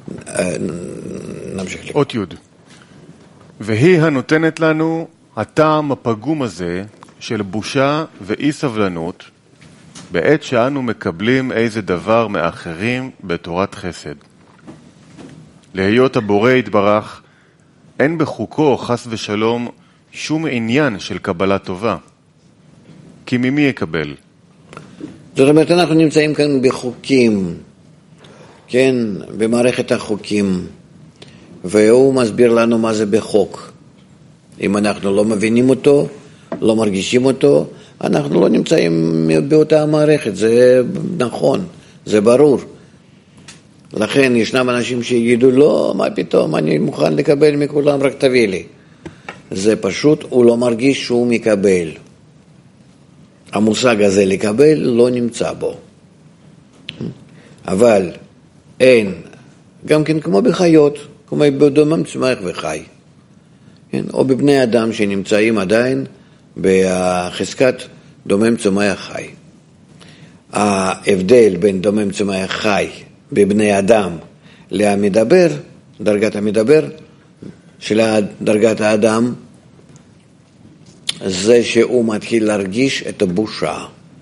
נמשיך. אות י' והיא הנותנת לנו הטעם הפגום הזה של בושה ואי סבלנות בעת שאנו מקבלים איזה דבר מאחרים בתורת חסד. להיות הבורא יתברך, אין בחוקו חס ושלום שום עניין של קבלה טובה. כי ממי יקבל? זאת אומרת, אנחנו נמצאים כאן בחוקים, כן, במערכת החוקים, והוא מסביר לנו מה זה בחוק. אם אנחנו לא מבינים אותו, לא מרגישים אותו, אנחנו לא נמצאים באותה המערכת, זה נכון, זה ברור. לכן ישנם אנשים שיגידו, לא, מה פתאום, אני מוכן לקבל מכולם, רק תביא לי. זה פשוט, הוא לא מרגיש שהוא מקבל. המושג הזה לקבל לא נמצא בו. אבל אין, גם כן כמו בחיות, כמו בדומם צמח וחי. כן? או בבני אדם שנמצאים עדיין בחזקת דומם צומח חי. ההבדל בין דומם צומח חי בבני אדם למדבר, דרגת המדבר של דרגת האדם, זה שהוא מתחיל להרגיש את הבושה.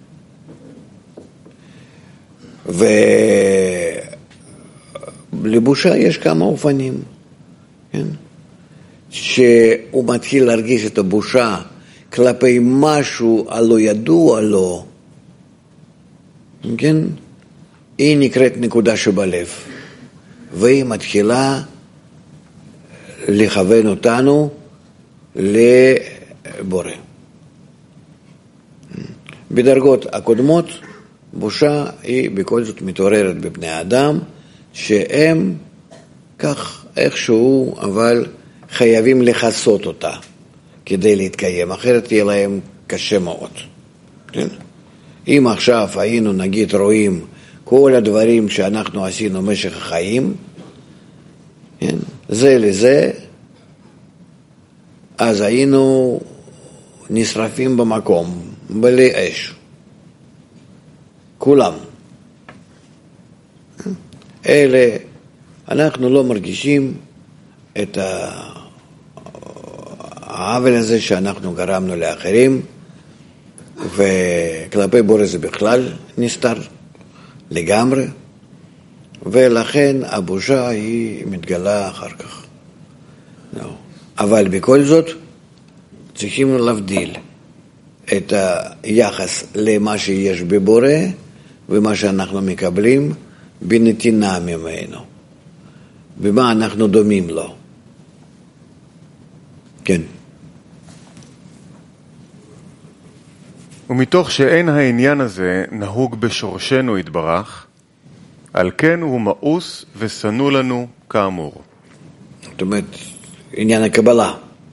ולבושה יש כמה אופנים, כן? שהוא מתחיל להרגיש את הבושה כלפי משהו הלא ידוע לו, כן? היא נקראת נקודה שבלב. והיא מתחילה לכוון אותנו לבורא. בדרגות הקודמות, בושה היא בכל זאת מתעוררת בבני האדם, שהם כך איכשהו, אבל חייבים לחסות אותה כדי להתקיים, אחרת יהיה להם קשה מאוד. כן? אם עכשיו היינו נגיד רואים כל הדברים שאנחנו עשינו במשך החיים, כן? זה לזה, אז היינו נשרפים במקום, בלי אש. כולם. אלה, אנחנו לא מרגישים את העוול הזה שאנחנו גרמנו לאחרים, וכלפי בורא זה בכלל נסתר לגמרי, ולכן הבושה היא מתגלה אחר כך. אבל בכל זאת צריכים להבדיל את היחס למה שיש בבורא ומה שאנחנו מקבלים בנתינה ממנו, במה אנחנו דומים לו. כן. ומתוך שאין העניין הזה נהוג בשורשנו יתברך, על כן הוא מאוס ושנוא לנו כאמור. זאת אומרת, עניין הקבלה.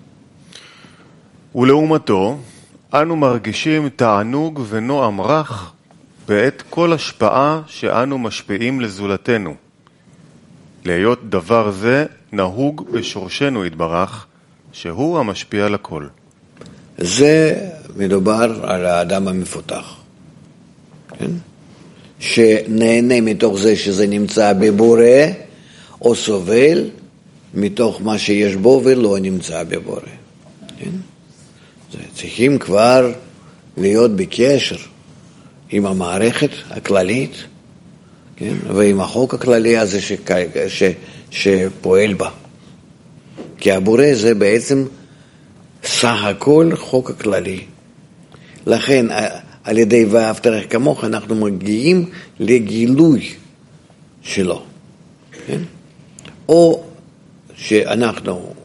ולעומתו, אנו מרגישים תענוג ונועם רך בעת כל השפעה שאנו משפיעים לזולתנו. להיות דבר זה נהוג בשורשנו יתברך, שהוא המשפיע לכל. זה מדובר על האדם המפותח, כן? שנהנה מתוך זה שזה נמצא בבורא, או סובל מתוך מה שיש בו ולא נמצא בבורא. כן? צריכים כבר להיות בקשר עם המערכת הכללית, כן? ועם החוק הכללי הזה שפועל בה. כי הבורא זה בעצם סך הכל חוק הכללי. לכן על ידי ואהבת לרעך כמוך אנחנו מגיעים לגילוי שלו. כן? או שאנחנו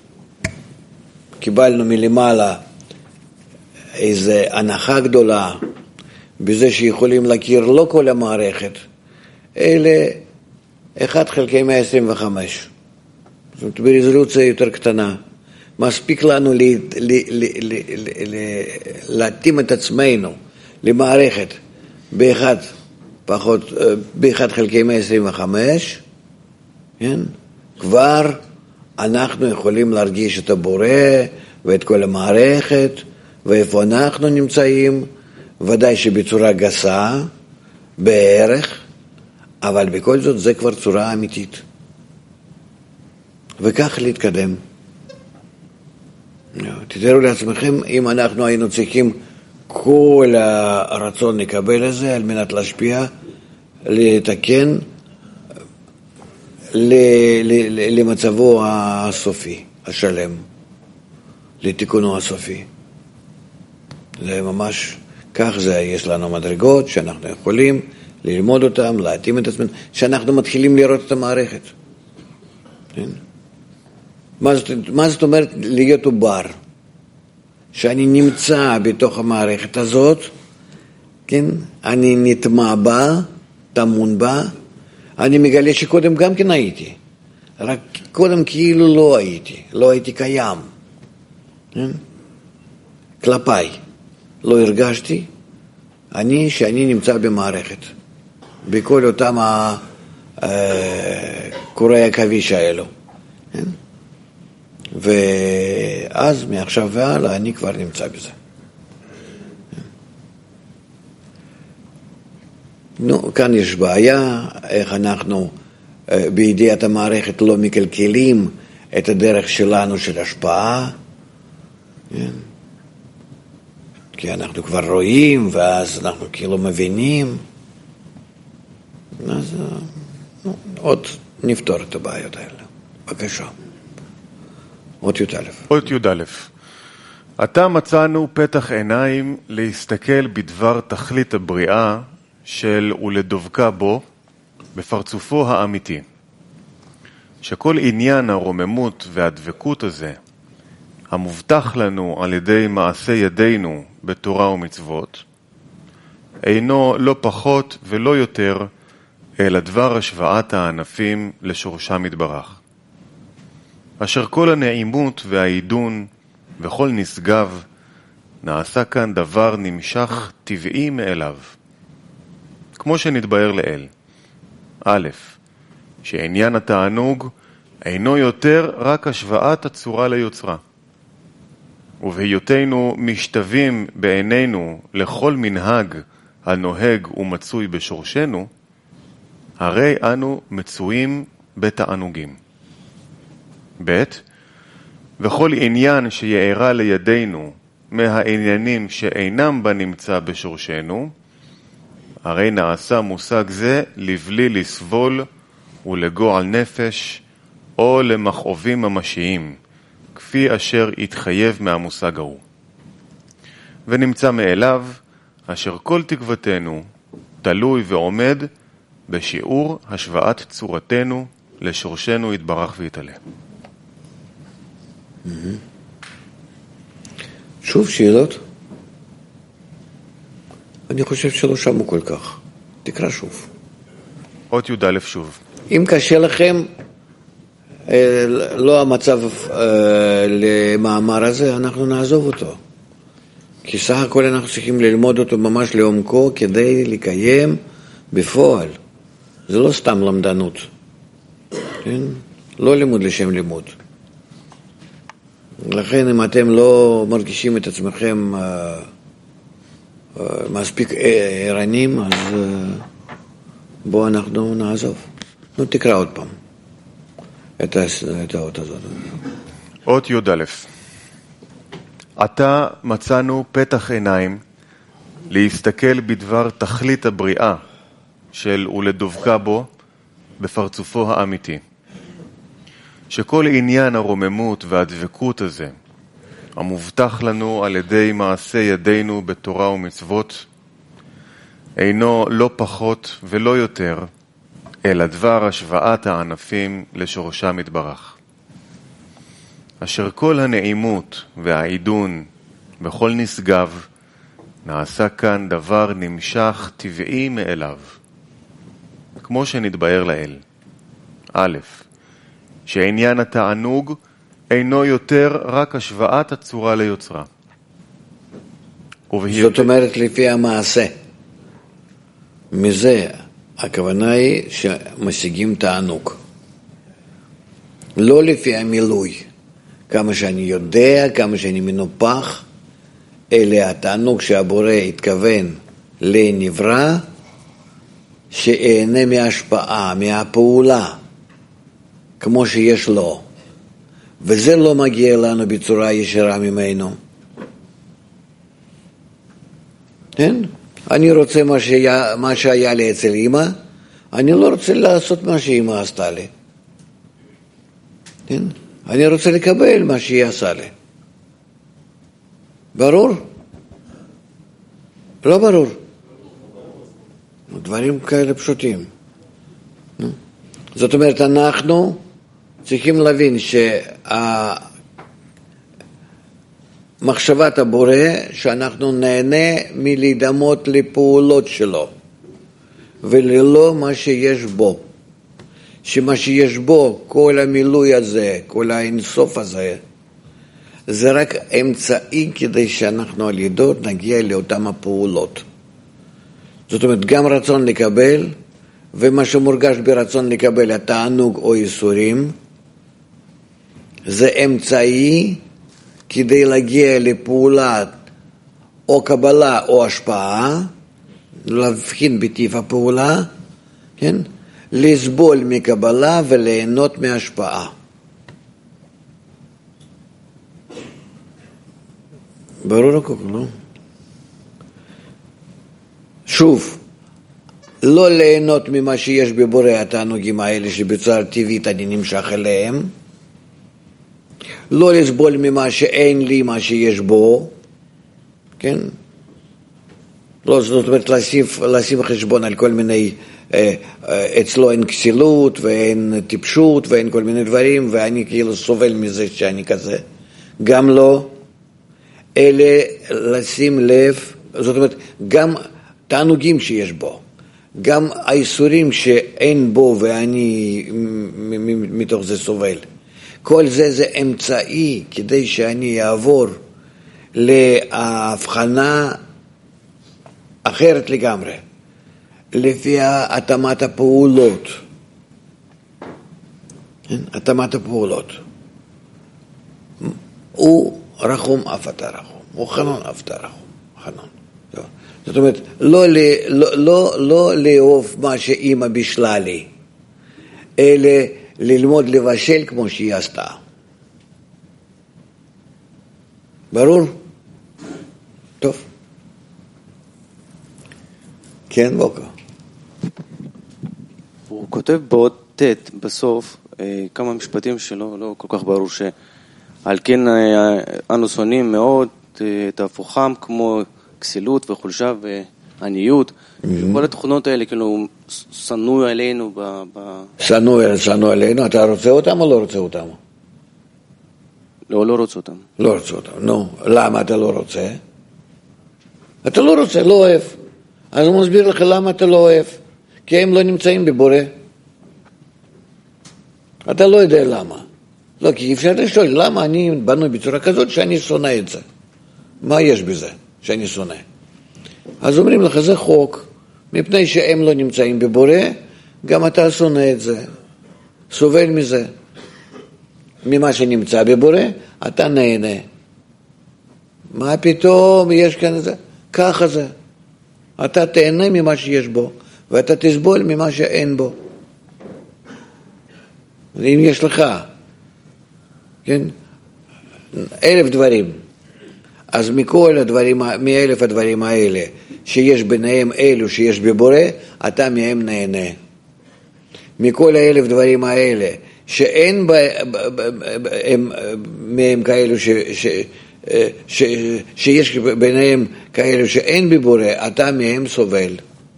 קיבלנו מלמעלה איזו הנחה גדולה בזה שיכולים להכיר לא כל המערכת, אלא 1 חלקי 125. זאת אומרת, ברזולוציה יותר קטנה. מספיק לנו להתאים את עצמנו למערכת ב1 חלקי 125, כן? כבר אנחנו יכולים להרגיש את הבורא ואת כל המערכת ואיפה אנחנו נמצאים, ודאי שבצורה גסה בערך, אבל בכל זאת זה כבר צורה אמיתית, וכך להתקדם. תתארו לעצמכם, אם אנחנו היינו צריכים כל הרצון לקבל את זה על מנת להשפיע, לתקן למצבו הסופי, השלם, לתיקונו הסופי. זה ממש כך זה, יש לנו מדרגות שאנחנו יכולים ללמוד אותם, להתאים את עצמנו, שאנחנו מתחילים לראות את המערכת. כן? מה זאת אומרת להיות עובר? שאני נמצא בתוך המערכת הזאת, כן? אני נטמע בה, תמון בה, אני מגלה שקודם גם כן הייתי, רק קודם כאילו לא הייתי קיים. כן? כלפיי, לא הרגשתי, שאני נמצא במערכת, בכל אותם קורי הקוויש האלו. כן? ואז מעכשיו והלאה אני כבר נמצא בזה. כאן יש בעיה, איך אנחנו בידיעת המערכת לא מקלקלים את הדרך שלנו של השפעה, כי אנחנו כבר רואים ואז אנחנו כאילו מבינים, אז עוד נפתור את הבעיות האלה. בבקשה. אות י"א. אות י"א. עתה מצאנו פתח עיניים להסתכל בדבר תכלית הבריאה של ולדבקה בו בפרצופו האמיתי. שכל עניין הרוממות והדבקות הזה, המובטח לנו על ידי מעשה ידינו בתורה ומצוות, אינו לא פחות ולא יותר אלא דבר השוואת הענפים לשורשם יתברך. אשר כל הנעימות והעידון וכל נשגב נעשה כאן דבר נמשך טבעי מאליו. כמו שנתבהר לאל. א', שעניין התענוג אינו יותר רק השוואת הצורה ליוצרה. ובהיותנו משתווים בעינינו לכל מנהג הנוהג ומצוי בשורשנו, הרי אנו מצויים בתענוגים. ב', וכל עניין שיערה לידינו מהעניינים שאינם בנמצא בשורשנו, הרי נעשה מושג זה לבלי לסבול ולגועל נפש או למכאובים ממשיים, כפי אשר יתחייב מהמושג ההוא. ונמצא מאליו אשר כל תקוותנו תלוי ועומד בשיעור השוואת צורתנו לשורשנו יתברך ויתעלה. שוב שאלות? אני חושב שלא שמעו כל כך. תקרא שוב. עוד י"א שוב. אם קשה לכם, לא המצב למאמר הזה, אנחנו נעזוב אותו. כי סך הכל אנחנו צריכים ללמוד אותו ממש לעומקו כדי לקיים בפועל. זה לא סתם למדנות. כן? לא לימוד לשם לימוד. לכן אם אתם לא מרגישים את עצמכם מספיק ערנים, אז בואו אנחנו נעזוב. נו, תקרא עוד פעם את האות הזאת. אות י"א. עתה מצאנו פתח עיניים להסתכל בדבר תכלית הבריאה של ולדבקה בו בפרצופו האמיתי. שכל עניין הרוממות והדבקות הזה, המובטח לנו על ידי מעשה ידינו בתורה ומצוות, אינו לא פחות ולא יותר, אלא דבר השוואת הענפים לשורשם יתברך. אשר כל הנעימות והעידון בכל נשגב, נעשה כאן דבר נמשך טבעי מאליו. כמו שנתבהר לאל. א', שעניין התענוג אינו יותר רק השוואת הצורה ליוצרה. זאת אומרת לפי המעשה. מזה הכוונה היא שמשיגים תענוג. לא לפי המילוי. כמה שאני יודע, כמה שאני מנופח, אלא התענוג שהבורא התכוון לנברא, שאינה מההשפעה, מהפעולה, כמו שיש לו. וזה לא מגיע לנו בצורה ישירה ממנו. כן? אני רוצה מה שהיה לי אצל אמא, אני לא רוצה לעשות מה שאמא עשתה לי. כן? אני רוצה לקבל מה שהיא עשה לי. ברור? לא ברור. דברים כאלה פשוטים. זאת אומרת, אנחנו צריכים להבין מחשבת הבורא שאנחנו נהנה מלהידמות לפעולות שלו וללא מה שיש בו. שמה שיש בו, כל המילוי הזה, כל האינסוף הזה, זה רק אמצעי כדי שאנחנו על ידו נגיע לאותם הפעולות. זאת אומרת, גם רצון לקבל, ומה שמורגש ברצון לקבל, התענוג או איסורים, זה אמצעי כדי להגיע לפעולה או קבלה או השפעה, להבחין בטיב הפעולה, כן? לסבול מקבלה וליהנות מהשפעה. ברור הכל, לא? שוב, לא ליהנות ממה שיש בבורא התענוגים האלה שבצורה טבעית אני נמשך אליהם, לא לסבול ממה שאין לי מה שיש בו, כן? לא, זאת אומרת לשים חשבון על כל מיני אצלו אין כסילות ואין טיפשות ואין כל מיני דברים, ואני כאילו סובל מזה שאני כזה. גם לא, אלה לשים לב, זאת אומרת, גם תענוגים שיש בו, גם האיסורים שאין בו ואני מתוך זה סובל. כל זה זה אמצעי כדי שאני אעבור להבחנה אחרת לגמרי, לפי התאמת הפעולות. התאמת הפעולות. הוא רחום אף אתה רחום, הוא חנון אף אתה רחום, חנון. זאת אומרת, לא לאהוב מה שאמא בישלה לי, אלא ללמוד לבשל כמו שהיא עשתה. ברור? טוב. כן, בוקר. הוא כותב בעוד תת בסוף כמה משפטים שלו, לא כל כך ברור, שעל כן אנו שונאים מאוד את ההפוכם כמו כסילות וחולשה ועניות. כל התכונות האלה כאילו שנאו עלינו שנאו עלינו, אתה רוצה אותם או לא רוצה אותם? לא רוצה אותם. לא רוצה אותם, נו. למה אתה לא רוצה? אתה לא רוצה, לא אוהב. אז הוא מסביר לך למה אתה לא אוהב. כי הם לא נמצאים בבורא. אתה לא יודע למה. לא, כי אפשר לשאול, למה אני בנוי בצורה כזאת שאני שונא את זה? מה יש בזה שאני שונא? אז אומרים לך, זה חוק. מפני שהם לא נמצאים בבורא, גם אתה שונא את זה. סובל מזה. ממה שנמצא בבורא, אתה נהנה. מה פתאום יש כאן זה? ככה זה. אתה תהנה ממה שיש בו, ואתה תסבול ממה שאין בו. ואם יש לך, כן, 1,000 דברים, אז מכל הדברים, מ1,000 הדברים האלה, שיש ביניהם אלו שיש בבורא, אתה מהם נהנה. מכל 1,000 דברים האלה, שאין מהם כאלו שיש ביניהם כאלו שאין בבורא, אתה מהם סובל.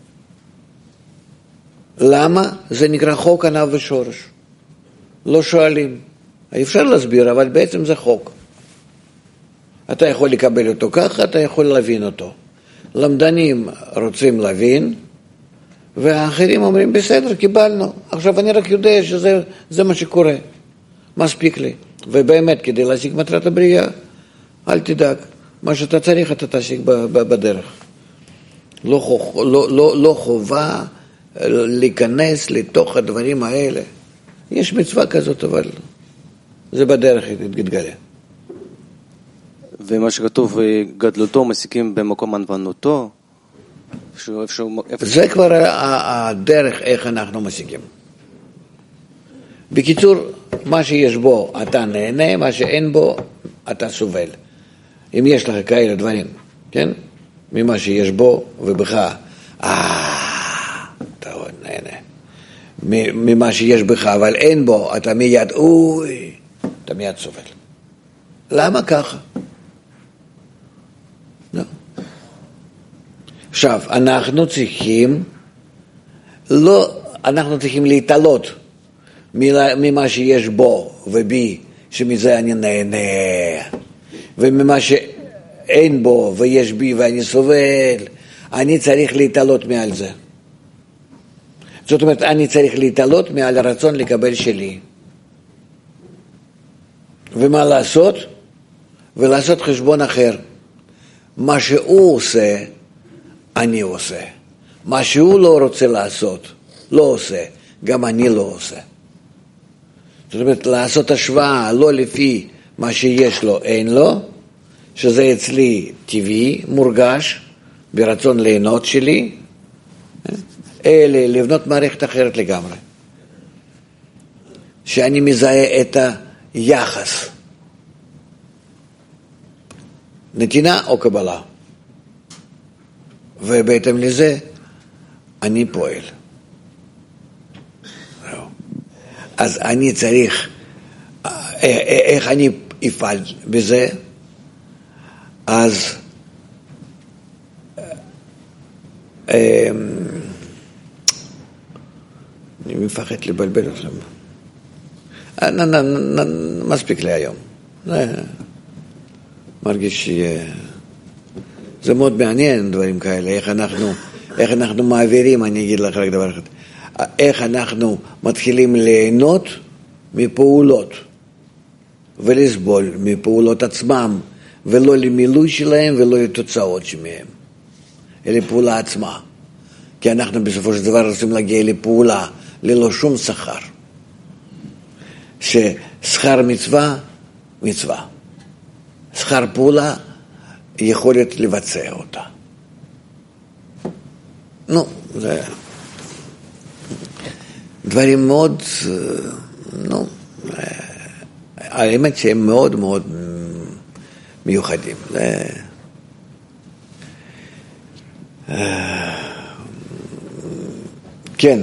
למה? זה נקרא חוק ענב ושורש. לא שואלים. אפשר להסביר, אבל בעצם זה חוק. אתה יכול לקבל אותו ככה, אתה יכול להבין אותו. למדנים רוצים להבין, והאחרים אומרים, בסדר, קיבלנו. עכשיו אני רק יודע שזה מה שקורה. מספיק לי. ובאמת, כדי להשיג מטרת הבריאה, אל תדאג. מה שאתה צריך, אתה תשיג בדרך. לא חובה להיכנס לתוך הדברים האלה. יש מצווה כזאת, אבל זה בדרך יתגלה. ומה שכתוב, גדלותו מסיקים במקום ענוותנותו, זה כבר הדרך איך אנחנו משיגים. בקיצור, מה שיש בו אתה נהנה, מה שאין בו אתה סובל. אם יש לך כאלה דברים, כן? ממה שיש בו ובך, אתה עוד נהנה. ממה שיש בך אבל אין בו, אתה מיד, אתה מיד סובל. למה ככה? לא. עכשיו, אנחנו צריכים להתעלות ממה שיש בו ובי, שמזה אני נהנה, וממה שאין בו ויש בי ואני סובל, אני צריך להתעלות מעל זה. זאת אומרת, אני צריך להתעלות מעל הרצון לקבל שלי. ומה לעשות? ולעשות חשבון אחר. מה שהוא עושה, אני עושה. מה שהוא לא רוצה לעשות, לא עושה. גם אני לא עושה. זאת אומרת, לעשות השוואה לא לפי מה שיש לו, אין לו, שזה אצלי טבעי, מורגש, ברצון ליהנות שלי, אלה לבנות מערכת אחרת לגמרי. שאני מזהה את היחס. נתינה או קבלה. ובהתאם לזה, אני פועל. אז אני צריך, איך אני אפעל בזה? אז מפחד לבלבל אתכם. מספיק לי היום. מרגיש זה מאוד מעניין דברים כאלה, איך אנחנו מעבירים, אני אגיד לך רק דבר אחד, איך אנחנו מתחילים ליהנות מפעולות ולסבול מפעולות עצמם, ולא למילוי שלהם ולא לתוצאות שמהם, אלא פעולה עצמה. כי אנחנו בסופו של דבר רוצים להגיע לפעולה ללא שום שכר. ששכר מצווה, מצווה. שכר פעולה, יכולת לבצע אותה. נו, זה דברים מאוד, האמת שהם מאוד מאוד מיוחדים. כן.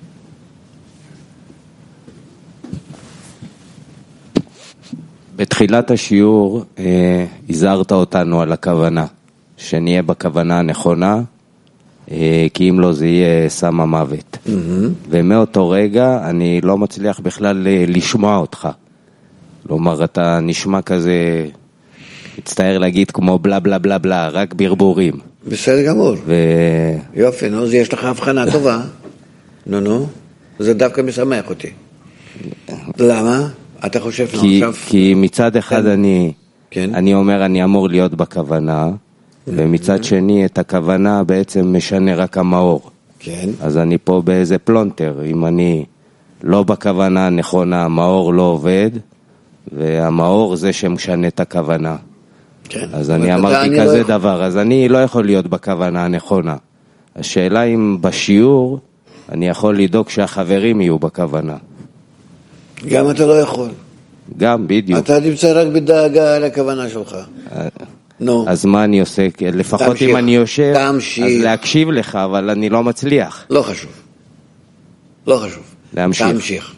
בתחילת השיעור הזהרת אותנו על הכוונה, שנהיה בכוונה הנכונה, כי אם לא זה יהיה סם המוות. ומאותו רגע אני לא מצליח בכלל לשמוע אותך. כלומר, אתה נשמע כזה, מצטער להגיד כמו בלה בלה בלה בלה, רק ברבורים. בסדר גמור. יופי, נו, יש לך הבחנה טובה. נו, זה דווקא משמח אותי. למה? אתה חושב עכשיו? כי מצד אחד אני אומר אני אמור להיות בכוונה, ומצד שני את הכוונה בעצם משנה רק המאור. כן. אז אני פה באיזה פלונטר, אם אני לא בכוונה הנכונה, המאור לא עובד, והמאור זה שמשנה את הכוונה. כן. אז אני אמרתי כזה דבר, אז אני לא יכול להיות בכוונה הנכונה. השאלה אם בשיעור אני יכול לדאוג שהחברים יהיו בכוונה. גם אתה לא יכול. גם, בדיוק. אתה נמצא רק בדאגה על הכוונה שלך. נו. אז מה אני עושה? לפחות תמשיך, אם אני יושב, תמשיך. אז להקשיב לך, אבל אני לא מצליח. לא חשוב. לא חשוב. להמשיך. תמשיך.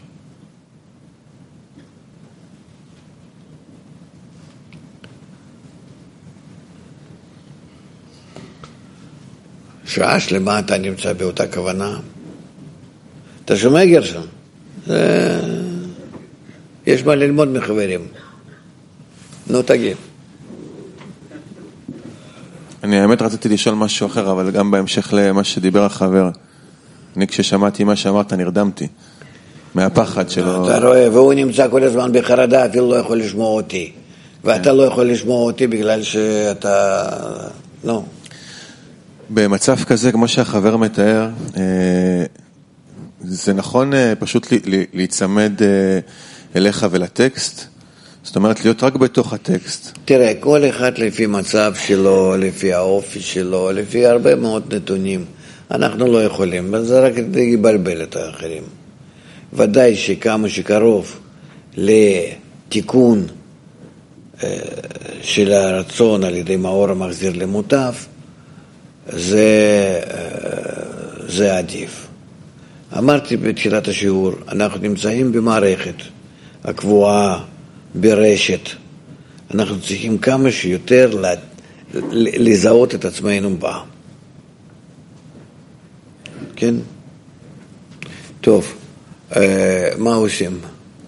שעה שלמה אתה נמצא באותה כוונה. אתה שומע גרשון? יש מה ללמוד מחברים. נו, תגיד. אני האמת רציתי לשאול משהו אחר, אבל גם בהמשך למה שדיבר החבר. אני כששמעתי מה שאמרת נרדמתי. מהפחד שלו. אתה רואה, והוא נמצא כל הזמן בחרדה, אפילו לא יכול לשמוע אותי. ואתה לא יכול לשמוע אותי בגלל שאתה... לא. במצב כזה, כמו שהחבר מתאר, זה נכון פשוט להיצמד אליך ולטקסט? זאת אומרת, להיות רק בתוך הטקסט. תראה, כל אחד לפי מצב שלו, לפי האופי שלו, לפי הרבה מאוד נתונים. אנחנו לא יכולים, זה רק יבלבל את האחרים. ודאי שכמה שקרוב לתיקון של הרצון על ידי מאור המחזיר למוטב, זה עדיף. אמרתי בתחילת השיעור, אנחנו נמצאים במערכת הקבועה ברשת. אנחנו צריכים כמה שיותר לזהות את עצמנו בה. כן? טוב, מה עושים?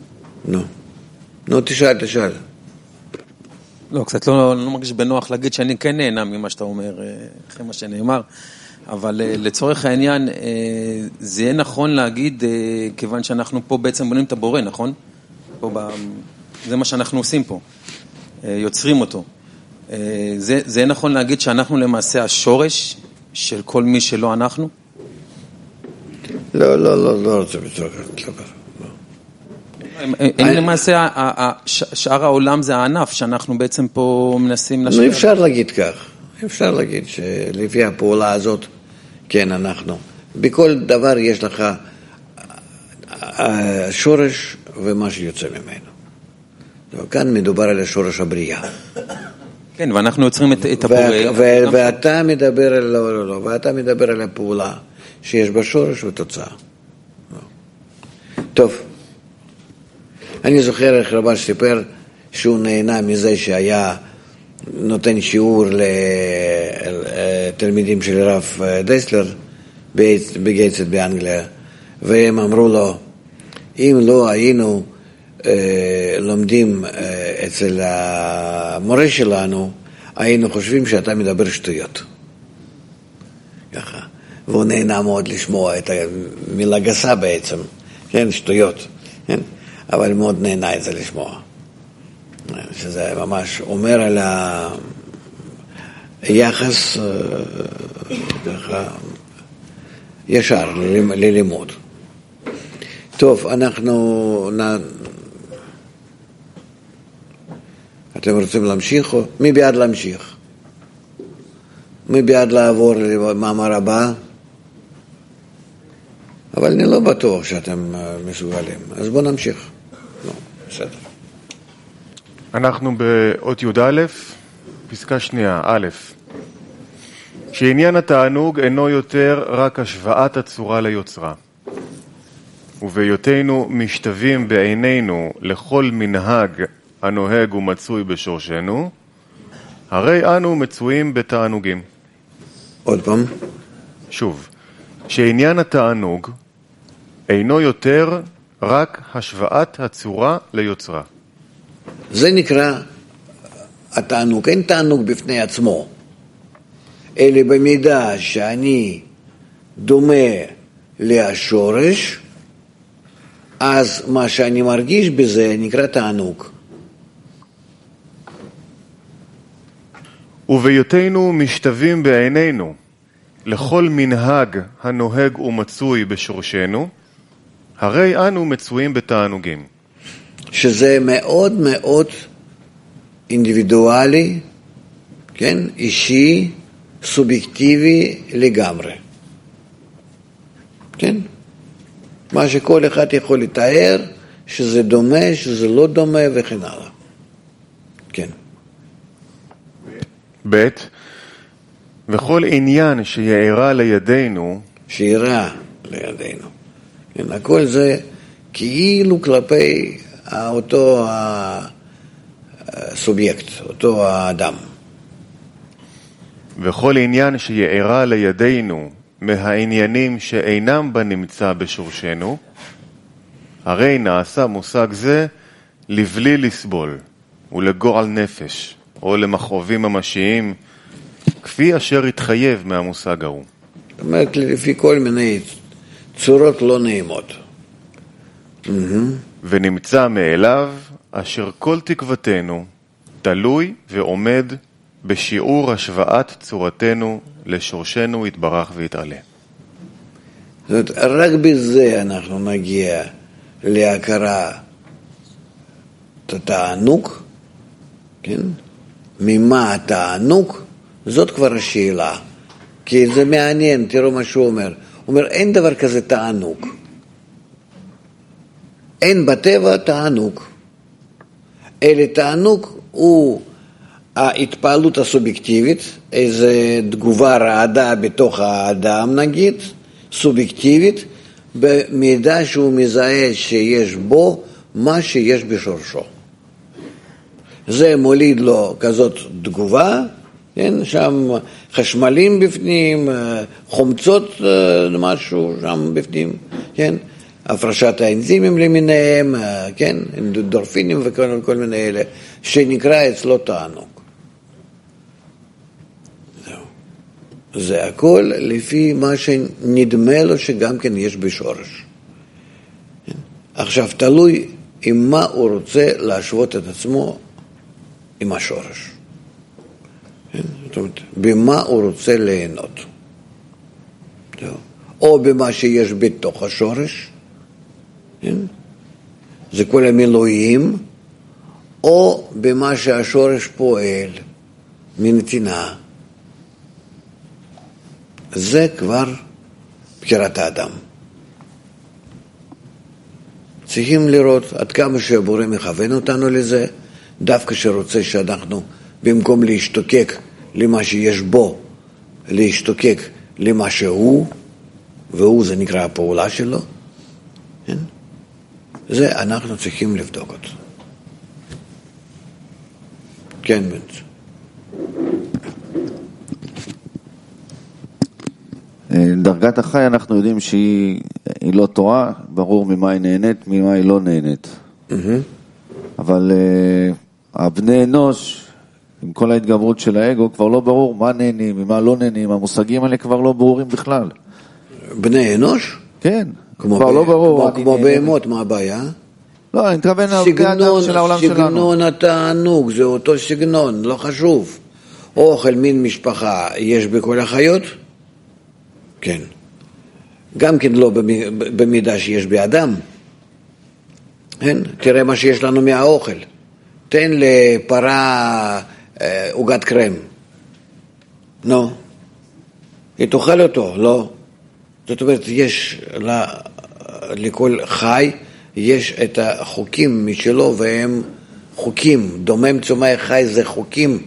נו, תשאל. לא, קצת לא מרגיש בנוח להגיד שאני כן נהנה ממה שאתה אומר, אחרי מה שנאמר, אבל לצורך העניין, זה יהיה נכון להגיד, כיוון שאנחנו פה בעצם בונים את הבורא, נכון? זה מה שאנחנו עושים פה, יוצרים אותו. זה יהיה נכון להגיד שאנחנו למעשה השורש של כל מי שלא אנחנו? לא רוצה בצורה כזאת. אין למעשה, שאר העולם זה הענף שאנחנו בעצם פה מנסים לשאר. אפשר להגיד כך, אפשר להגיד שלפי הפעולה הזאת, כן, אנחנו. בכל דבר יש לך שורש ומה שיוצא ממנו. כאן מדובר על השורש הבריאה. כן, ואנחנו יוצרים את הבורא. ואתה מדבר על הפעולה שיש בשורש ותוצאה. טוב. אני זוכר איך רבן סיפר שהוא נהנה מזה שהיה נותן שיעור לתלמידים של רב דסלר בגייטסט באנגליה, והם אמרו לו, אם לא היינו לומדים אצל המורה שלנו, היינו חושבים שאתה מדבר שטויות. ככה. והוא נהנה מאוד לשמוע את המילה גסה בעצם, כן, שטויות, כן? אבל מאוד נהנה את זה לשמוע. שזה ממש אומר על היחס ככה ישר ללימוד. טוב, אתם רוצים להמשיך? מי בעד להמשיך? מי בעד לעבור למאמר הבא? אבל אני לא בטוח שאתם מסוגלים. אז בואו נמשיך. לא, בסדר. אנחנו באות י"א, פסקה שנייה, א', שעניין התענוג אינו יותר רק השוואת הצורה ליוצרה. ובהיותנו משתווים בעינינו לכל מנהג הנוהג ומצוי בשורשנו, הרי אנו מצויים בתענוגים. עוד פעם. שוב, שעניין התענוג אינו יותר רק השוואת הצורה ליוצרה. זה נקרא התענוג. אין תענוג בפני עצמו, אלא במידה שאני דומה להשורש, אז מה שאני מרגיש בזה נקרא תענוג. ובהיותנו משתווים בעינינו לכל מנהג הנוהג ומצוי בשורשנו, הרי אנו מצויים בתענוגים. שזה מאוד מאוד אינדיבידואלי, כן? אישי, סובייקטיבי לגמרי. כן? מה שכל אחד יכול לתאר, שזה דומה, שזה לא דומה וכן הלאה. כן. ב' וכל עניין שיערה לידינו, שיערה לידינו. כן, הכל זה כאילו כלפי אותו הסובייקט, אותו האדם. וכל עניין שיערה לידינו מהעניינים שאינם בנמצא בשורשנו, הרי נעשה מושג זה לבלי לסבול ולגועל נפש או למכאובים ממשיים, כפי אשר התחייב מהמושג ההוא. זאת אומרת, לפי כל מיני צורות לא נעימות. ונמצא מאליו אשר כל תקוותנו תלוי ועומד בשיעור השוואת צורתנו לשורשנו יתברך ויתעלה. זאת אומרת, רק בזה אנחנו נגיע להכרה את התענוג, כן? ממה התענוג? זאת כבר השאלה. כי זה מעניין, תראו מה שהוא אומר. הוא אומר, אין דבר כזה תענוג. אין בטבע תענוג. אלא תענוג הוא ההתפעלות הסובייקטיבית, איזו תגובה רעדה בתוך האדם נגיד, סובייקטיבית, במידה שהוא מזהה שיש בו מה שיש בשורשו. זה מוליד לו כזאת תגובה, כן? שם חשמלים בפנים, חומצות משהו שם בפנים, כן? הפרשת האנזימים למיניהם, כן? אנדורפינים וכל מיני אלה, שנקרא אצלו תענוג. זה הכל לפי מה שנדמה לו שגם כן יש בשורש. עכשיו תלוי עם מה הוא רוצה להשוות את עצמו עם השורש. זאת אומרת, במה הוא רוצה ליהנות. או במה שיש בתוך השורש, זה כל המילואים, או במה שהשורש פועל מנתינה. זה כבר בחירת האדם. צריכים לראות עד כמה שהבורא מכוון אותנו לזה, דווקא שרוצה שאנחנו במקום להשתוקק למה שיש בו, להשתוקק למה שהוא, והוא זה נקרא הפעולה שלו, כן? זה אנחנו צריכים לבדוק אותו. כן, בנץ. דרגת החי אנחנו יודעים שהיא לא תורה, ברור ממה היא נהנית, ממה היא לא נהנית. אבל הבני אנוש, עם כל ההתגברות של האגו, כבר לא ברור מה נהנים, ממה לא נהנים, המושגים האלה כבר לא ברורים בכלל. בני אנוש? כן, כבר לא ברור. כמו בהמות, מה הבעיה? לא, אני מתכוון לבני אדם של העולם שלנו. סגנון התענוג, זה אותו סגנון, לא חשוב. אוכל מין משפחה יש בכל החיות? כן. גם כן לא במידה שיש באדם. כן? תראה מה שיש לנו מהאוכל. תן לפרה עוגת קרם. נו. היא תאכל אותו, לא. זאת אומרת, יש לכל חי, יש את החוקים משלו, והם חוקים. דומם צומח חי זה חוקים.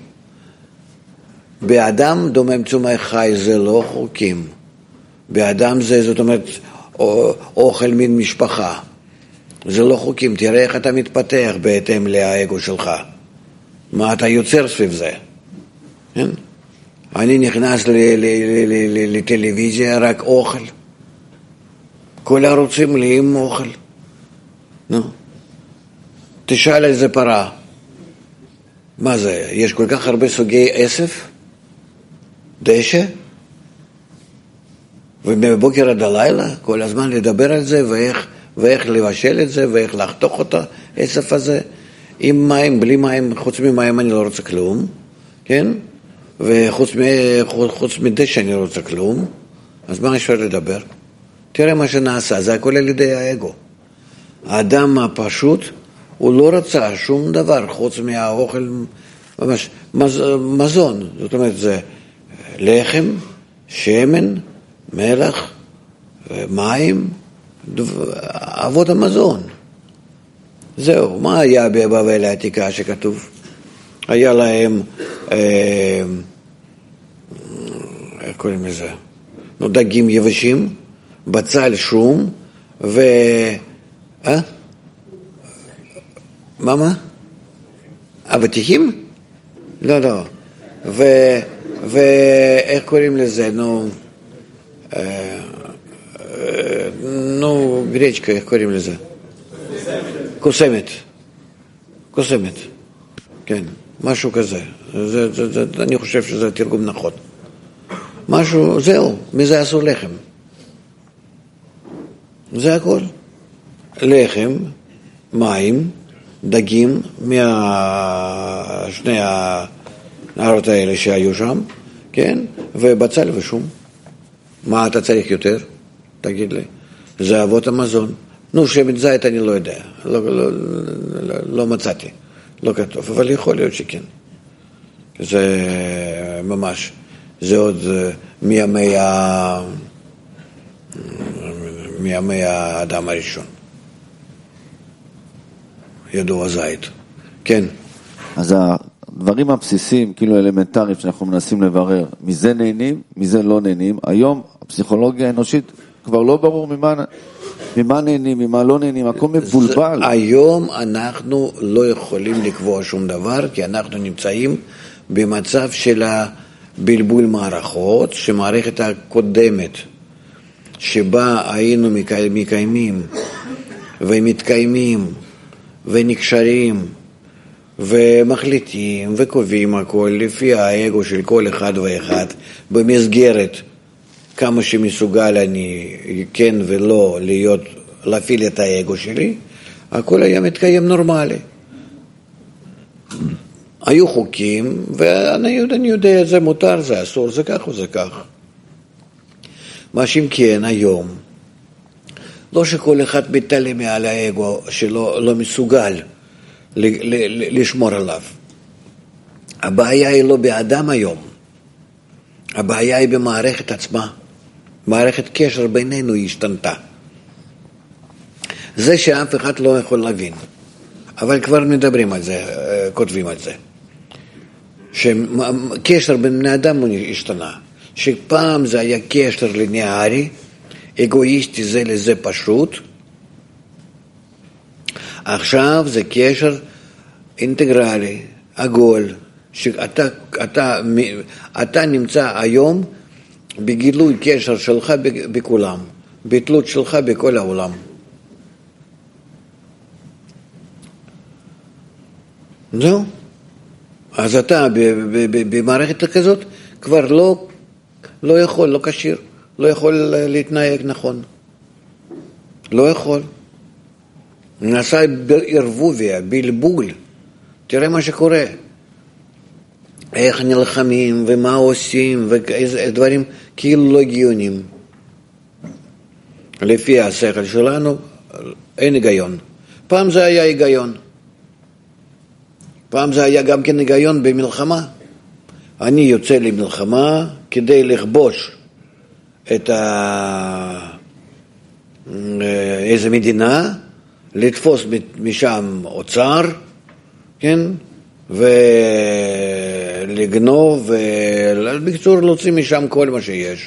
באדם דומם צומח חי זה לא חוקים. באדם זה, זאת אומרת, אוכל מין משפחה. זה לא חוקים. תראה איך אתה מתפתח בהתאם לאגו שלך. מה אתה יוצר סביב זה? כן? אני נכנס לטלוויזיה, רק אוכל. כל הערוצים מלאים אוכל. נו. תשאל איזה פרה. מה זה? יש כל כך הרבה סוגי אסף? דשא? ומבוקר עד הלילה, כל הזמן לדבר על זה, ואיך לבשל את זה, ואיך לחתוך אותה, אסף הזה. עם מים, בלי מים, חוץ ממים אני לא רוצה כלום, כן? וחוץ מדשא אני לא רוצה כלום. אז מה אפשר לדבר? תראה מה שנעשה, זה הכל על ידי האגו. האדם הפשוט, הוא לא רצה שום דבר חוץ מהאוכל, ממש מזון. זאת אומרת, זה לחם, שמן, מלח, מים, אבות המזון. זהו, מה היה בבבל העתיקה שכתוב? היה להם, איך קוראים לזה? דגים יבשים, בצל שום, מה? אבטיחים? לא. ואיך קוראים לזה? גרечка, איך קוראים לזה? קוסמת. כן, משהו כזה. אני חושב שזה תרגום נכון. משהו, זהו, מזה עשו לחם. זה הכל. לחם, מים, דגים, משני הנערות האלה שהיו שם, כן? ובצל ושום. מה אתה צריך יותר? תגיד לי. זה אבות המזון. שמן זית אני לא יודע. לא מצאתי. לא כתוב, אבל יכול להיות שכן. זה ממש, זה עוד מימי האדם הראשון. ידוע זית. כן. אז הדברים הבסיסיים, כאילו אלמנטריים שאנחנו מנסים לברר, מזה נהנים, מזה לא נהנים. היום הפסיכולוגיה האנושית כבר לא ברור ממה נהנים, ממה לא נהנים, הכל מבולבל. היום אנחנו לא יכולים לקבוע שום דבר, כי אנחנו נמצאים במצב של הבלבול מערכות, שמערכת הקודמת, שבה היינו מקיימים ומתקיימים ונקשרים ומחליטים וקובעים הכל לפי האגו של כל אחד ואחד במסגרת כמה שמסוגל אני כן ולא להפעיל את האגו שלי, הכל היה מתקיים נורמלי. היו חוקים ואני יודע זה מותר, זה אסור, זה כך וזה כך. מה שאם כן היום, לא שכל אחד מתעלם מעל האגו שלו לא מסוגל לשמור עליו. הבעיה היא לא באדם היום, הבעיה היא במערכת עצמה. מערכת קשר בינינו היא השתנתה. זה שאף אחד לא יכול להבין, אבל כבר מדברים על זה, כותבים על זה. שקשר בין בני אדם הוא השתנה. שפעם זה היה קשר ליניארי, אגואיסטי זה לזה פשוט. עכשיו זה קשר בגילוי קשר שלך בכולם, בתלות שלך בכל העולם. זהו. אז אתה במערכת כזאת כבר לא יכול, לא קשיר, לא יכול להתנהג נכון. לא יכול. נעשה ערבוביה, בלבול. תראה מה שקורה. איך נלחמים ומה עושים ואיזה דברים כאילו לא הגיונים. לפי השכל שלנו אין היגיון. פעם זה היה היגיון. פעם זה היה גם כן היגיון במלחמה. אני יוצא למלחמה כדי לכבוש את איזה מדינה, לתפוס משם אוצר, כן? ולגנוב, בקיצור להוציא משם כל מה שיש.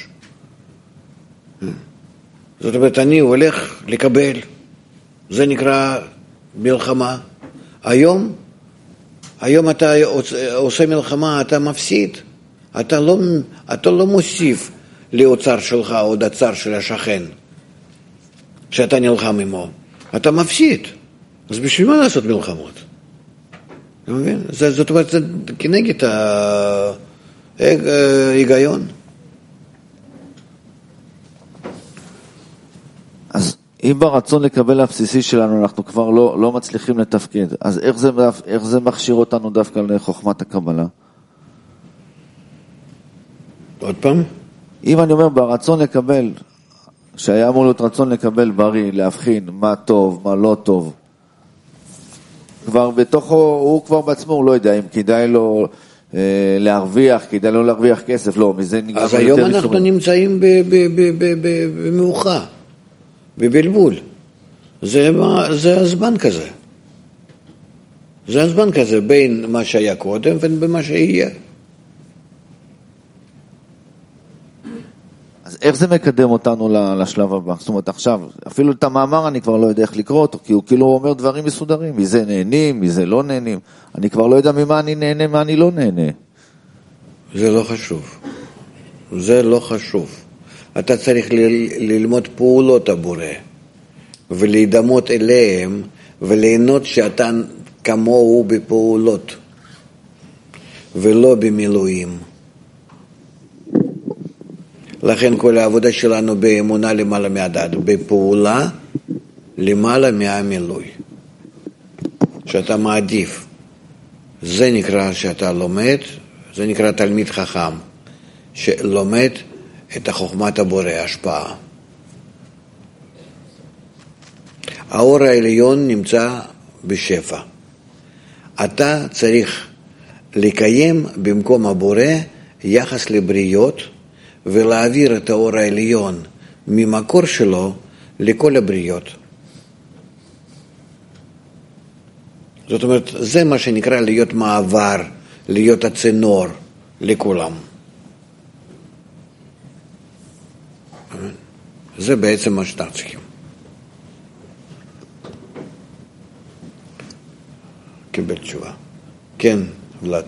זאת אומרת, אני הולך לקבל. זה נקרא מלחמה. היום אתה עושה מלחמה, אתה מפסיד. אתה לא מוסיף לאוצר שלך עוד הצר של השכן שאתה נלחם עמו. אתה מפסיד. אז בשביל מה לעשות מלחמות? אתה מבין? זאת אומרת, זה כנגד ההיגיון. אז אם ברצון לקבל הבסיסי שלנו אנחנו כבר לא מצליחים לתפקד, אז איך זה מכשיר אותנו דווקא לחוכמת הקבלה? עוד פעם? אם אני אומר ברצון לקבל, שהיה אמור להיות רצון לקבל בריא, להבחין מה טוב, מה לא טוב, כבר בתוכו, הוא כבר בעצמו, הוא לא יודע אם כדאי לו להרוויח, כדאי לו להרוויח כסף, לא, מזה נגרם אז היום אנחנו נמצאים במאוחה, בבלבול. זה הזמן כזה. זה הזמן כזה בין מה שהיה קודם ובין שיהיה. אז איך זה מקדם אותנו לשלב הבא? זאת אומרת, עכשיו, אפילו את המאמר אני כבר לא יודע איך לקרוא אותו, כי הוא כאילו אומר דברים מסודרים, מזה נהנים, מזה לא נהנים. אני כבר לא יודע ממה אני נהנה, מה אני לא נהנה. זה לא חשוב. זה לא חשוב. אתה צריך ללמוד פעולות הבורא, ולהידמות אליהם, וליהנות שאתה כמוהו בפעולות, ולא במילואים. לכן כל העבודה שלנו באמונה למעלה מהדעת, בפעולה למעלה מהמילוי. שאתה מעדיף. זה נקרא שאתה לומד, זה נקרא תלמיד חכם, שלומד את החוכמת הבורא, השפעה. האור העליון נמצא בשפע. אתה צריך לקיים במקום הבורא יחס לבריות, ולהעביר את האור העליון ממקור שלו לכל הבריות. זאת אומרת, זה מה שנקרא להיות מעבר, להיות הצינור לכולם. זה בעצם מה שאנחנו צריכים. קיבל תשובה. כן, ולד.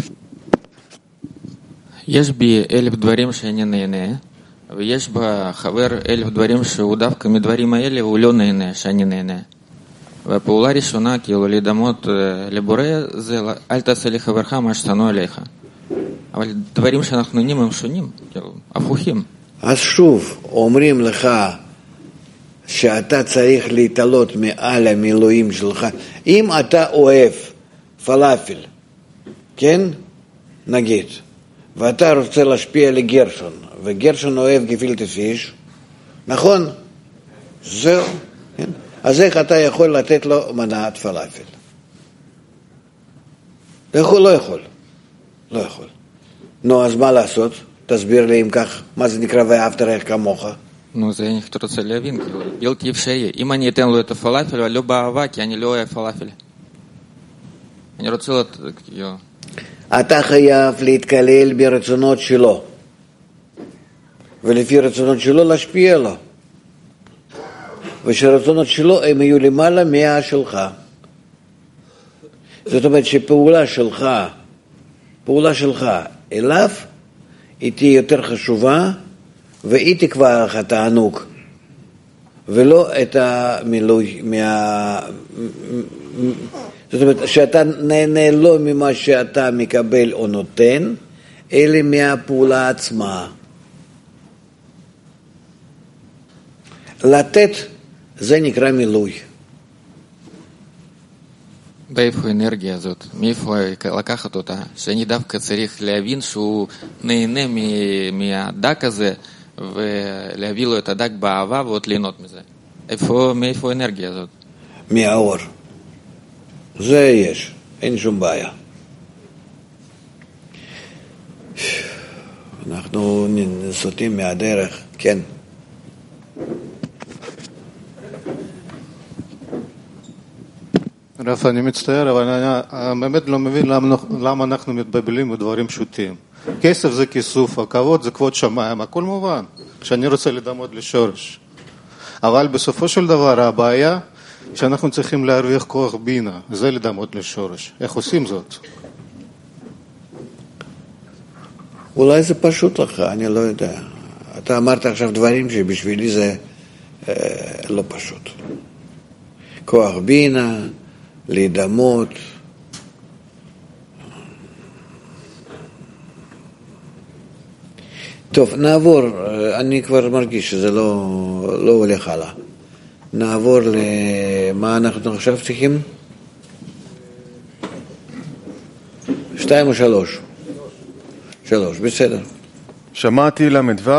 יש בי 1000 דברים שאני נהנה, ויש בחבר 1000 דברים שהוא דווקא מדברים האלה והוא לא נהנה, שאני נהנה. והפעולה הראשונה, כאילו להידמות לבורא, זה אל תעשה לחברך מה ששנוא עליך. אבל דברים שאנחנו נהנים הם שונים, כאילו, הפוכים. אז שוב, אומרים לך שאתה צריך להתעלות מעל המילואים שלך. אם אתה אוהב פלאפל, כן? נגיד. ואתה רוצה להשפיע לגרשון, וגרשון אוהב גפילטע פיש, נכון? זהו, כן? אז איך אתה יכול לתת לו מנת פלאפל? לא יכול. לא יכול. נו, אז מה לעשות? תסביר לי אם כך, מה זה נקרא ואהבת רעך כמוך? נו, זה אני רוצה להבין, בלתי אפשרי. אם אני אתן לו את הפלאפל, אבל לא באהבה, כי אני לא אוהב פלאפל. אני רוצה כאילו... אתה חייב להתקלל ברצונות שלו, ולפי רצונות שלו להשפיע לו, ושרצונות שלו הם יהיו למעלה מהשלך. זאת אומרת שפעולה שלך אליו היא תהיה יותר חשובה והיא תקבע לך תענוג, ולא את המילוי זאת אומרת, שאתה נהנה לא ממה שאתה מקבל או נותן, אלא מהפעולה עצמה. לתת, זה נקרא מילוי. באיפה האנרגיה הזאת? מאיפה לקחת אותה? שאני דווקא צריך להבין שהוא נהנה מהדק הזה, ולהביא לו את הדק באהבה ועוד ליהנות מזה. מאיפה האנרגיה הזאת? מהאור. זה יש, אין שום בעיה. אנחנו סוטים מהדרך, כן. רב, אני מצטער, אבל אני באמת לא מבין למה אנחנו מתבלבלים בדברים פשוטים. כסף זה כיסוף, הכבוד זה כבוד שמיים, הכל מובן, שאני רוצה לדמות לשורש. אבל בסופו של דבר הבעיה שאנחנו צריכים להרוויח כוח בינה, זה לדמות לשורש. איך עושים זאת? אולי זה פשוט לך, אני לא יודע. אתה אמרת עכשיו דברים שבשבילי זה לא פשוט. כוח בינה, להידמות. טוב, נעבור, אני כבר מרגיש שזה לא הולך הלאה. נעבור למה אנחנו עכשיו צריכים? 2 או 3? 3, בסדר. שמעתי למדבר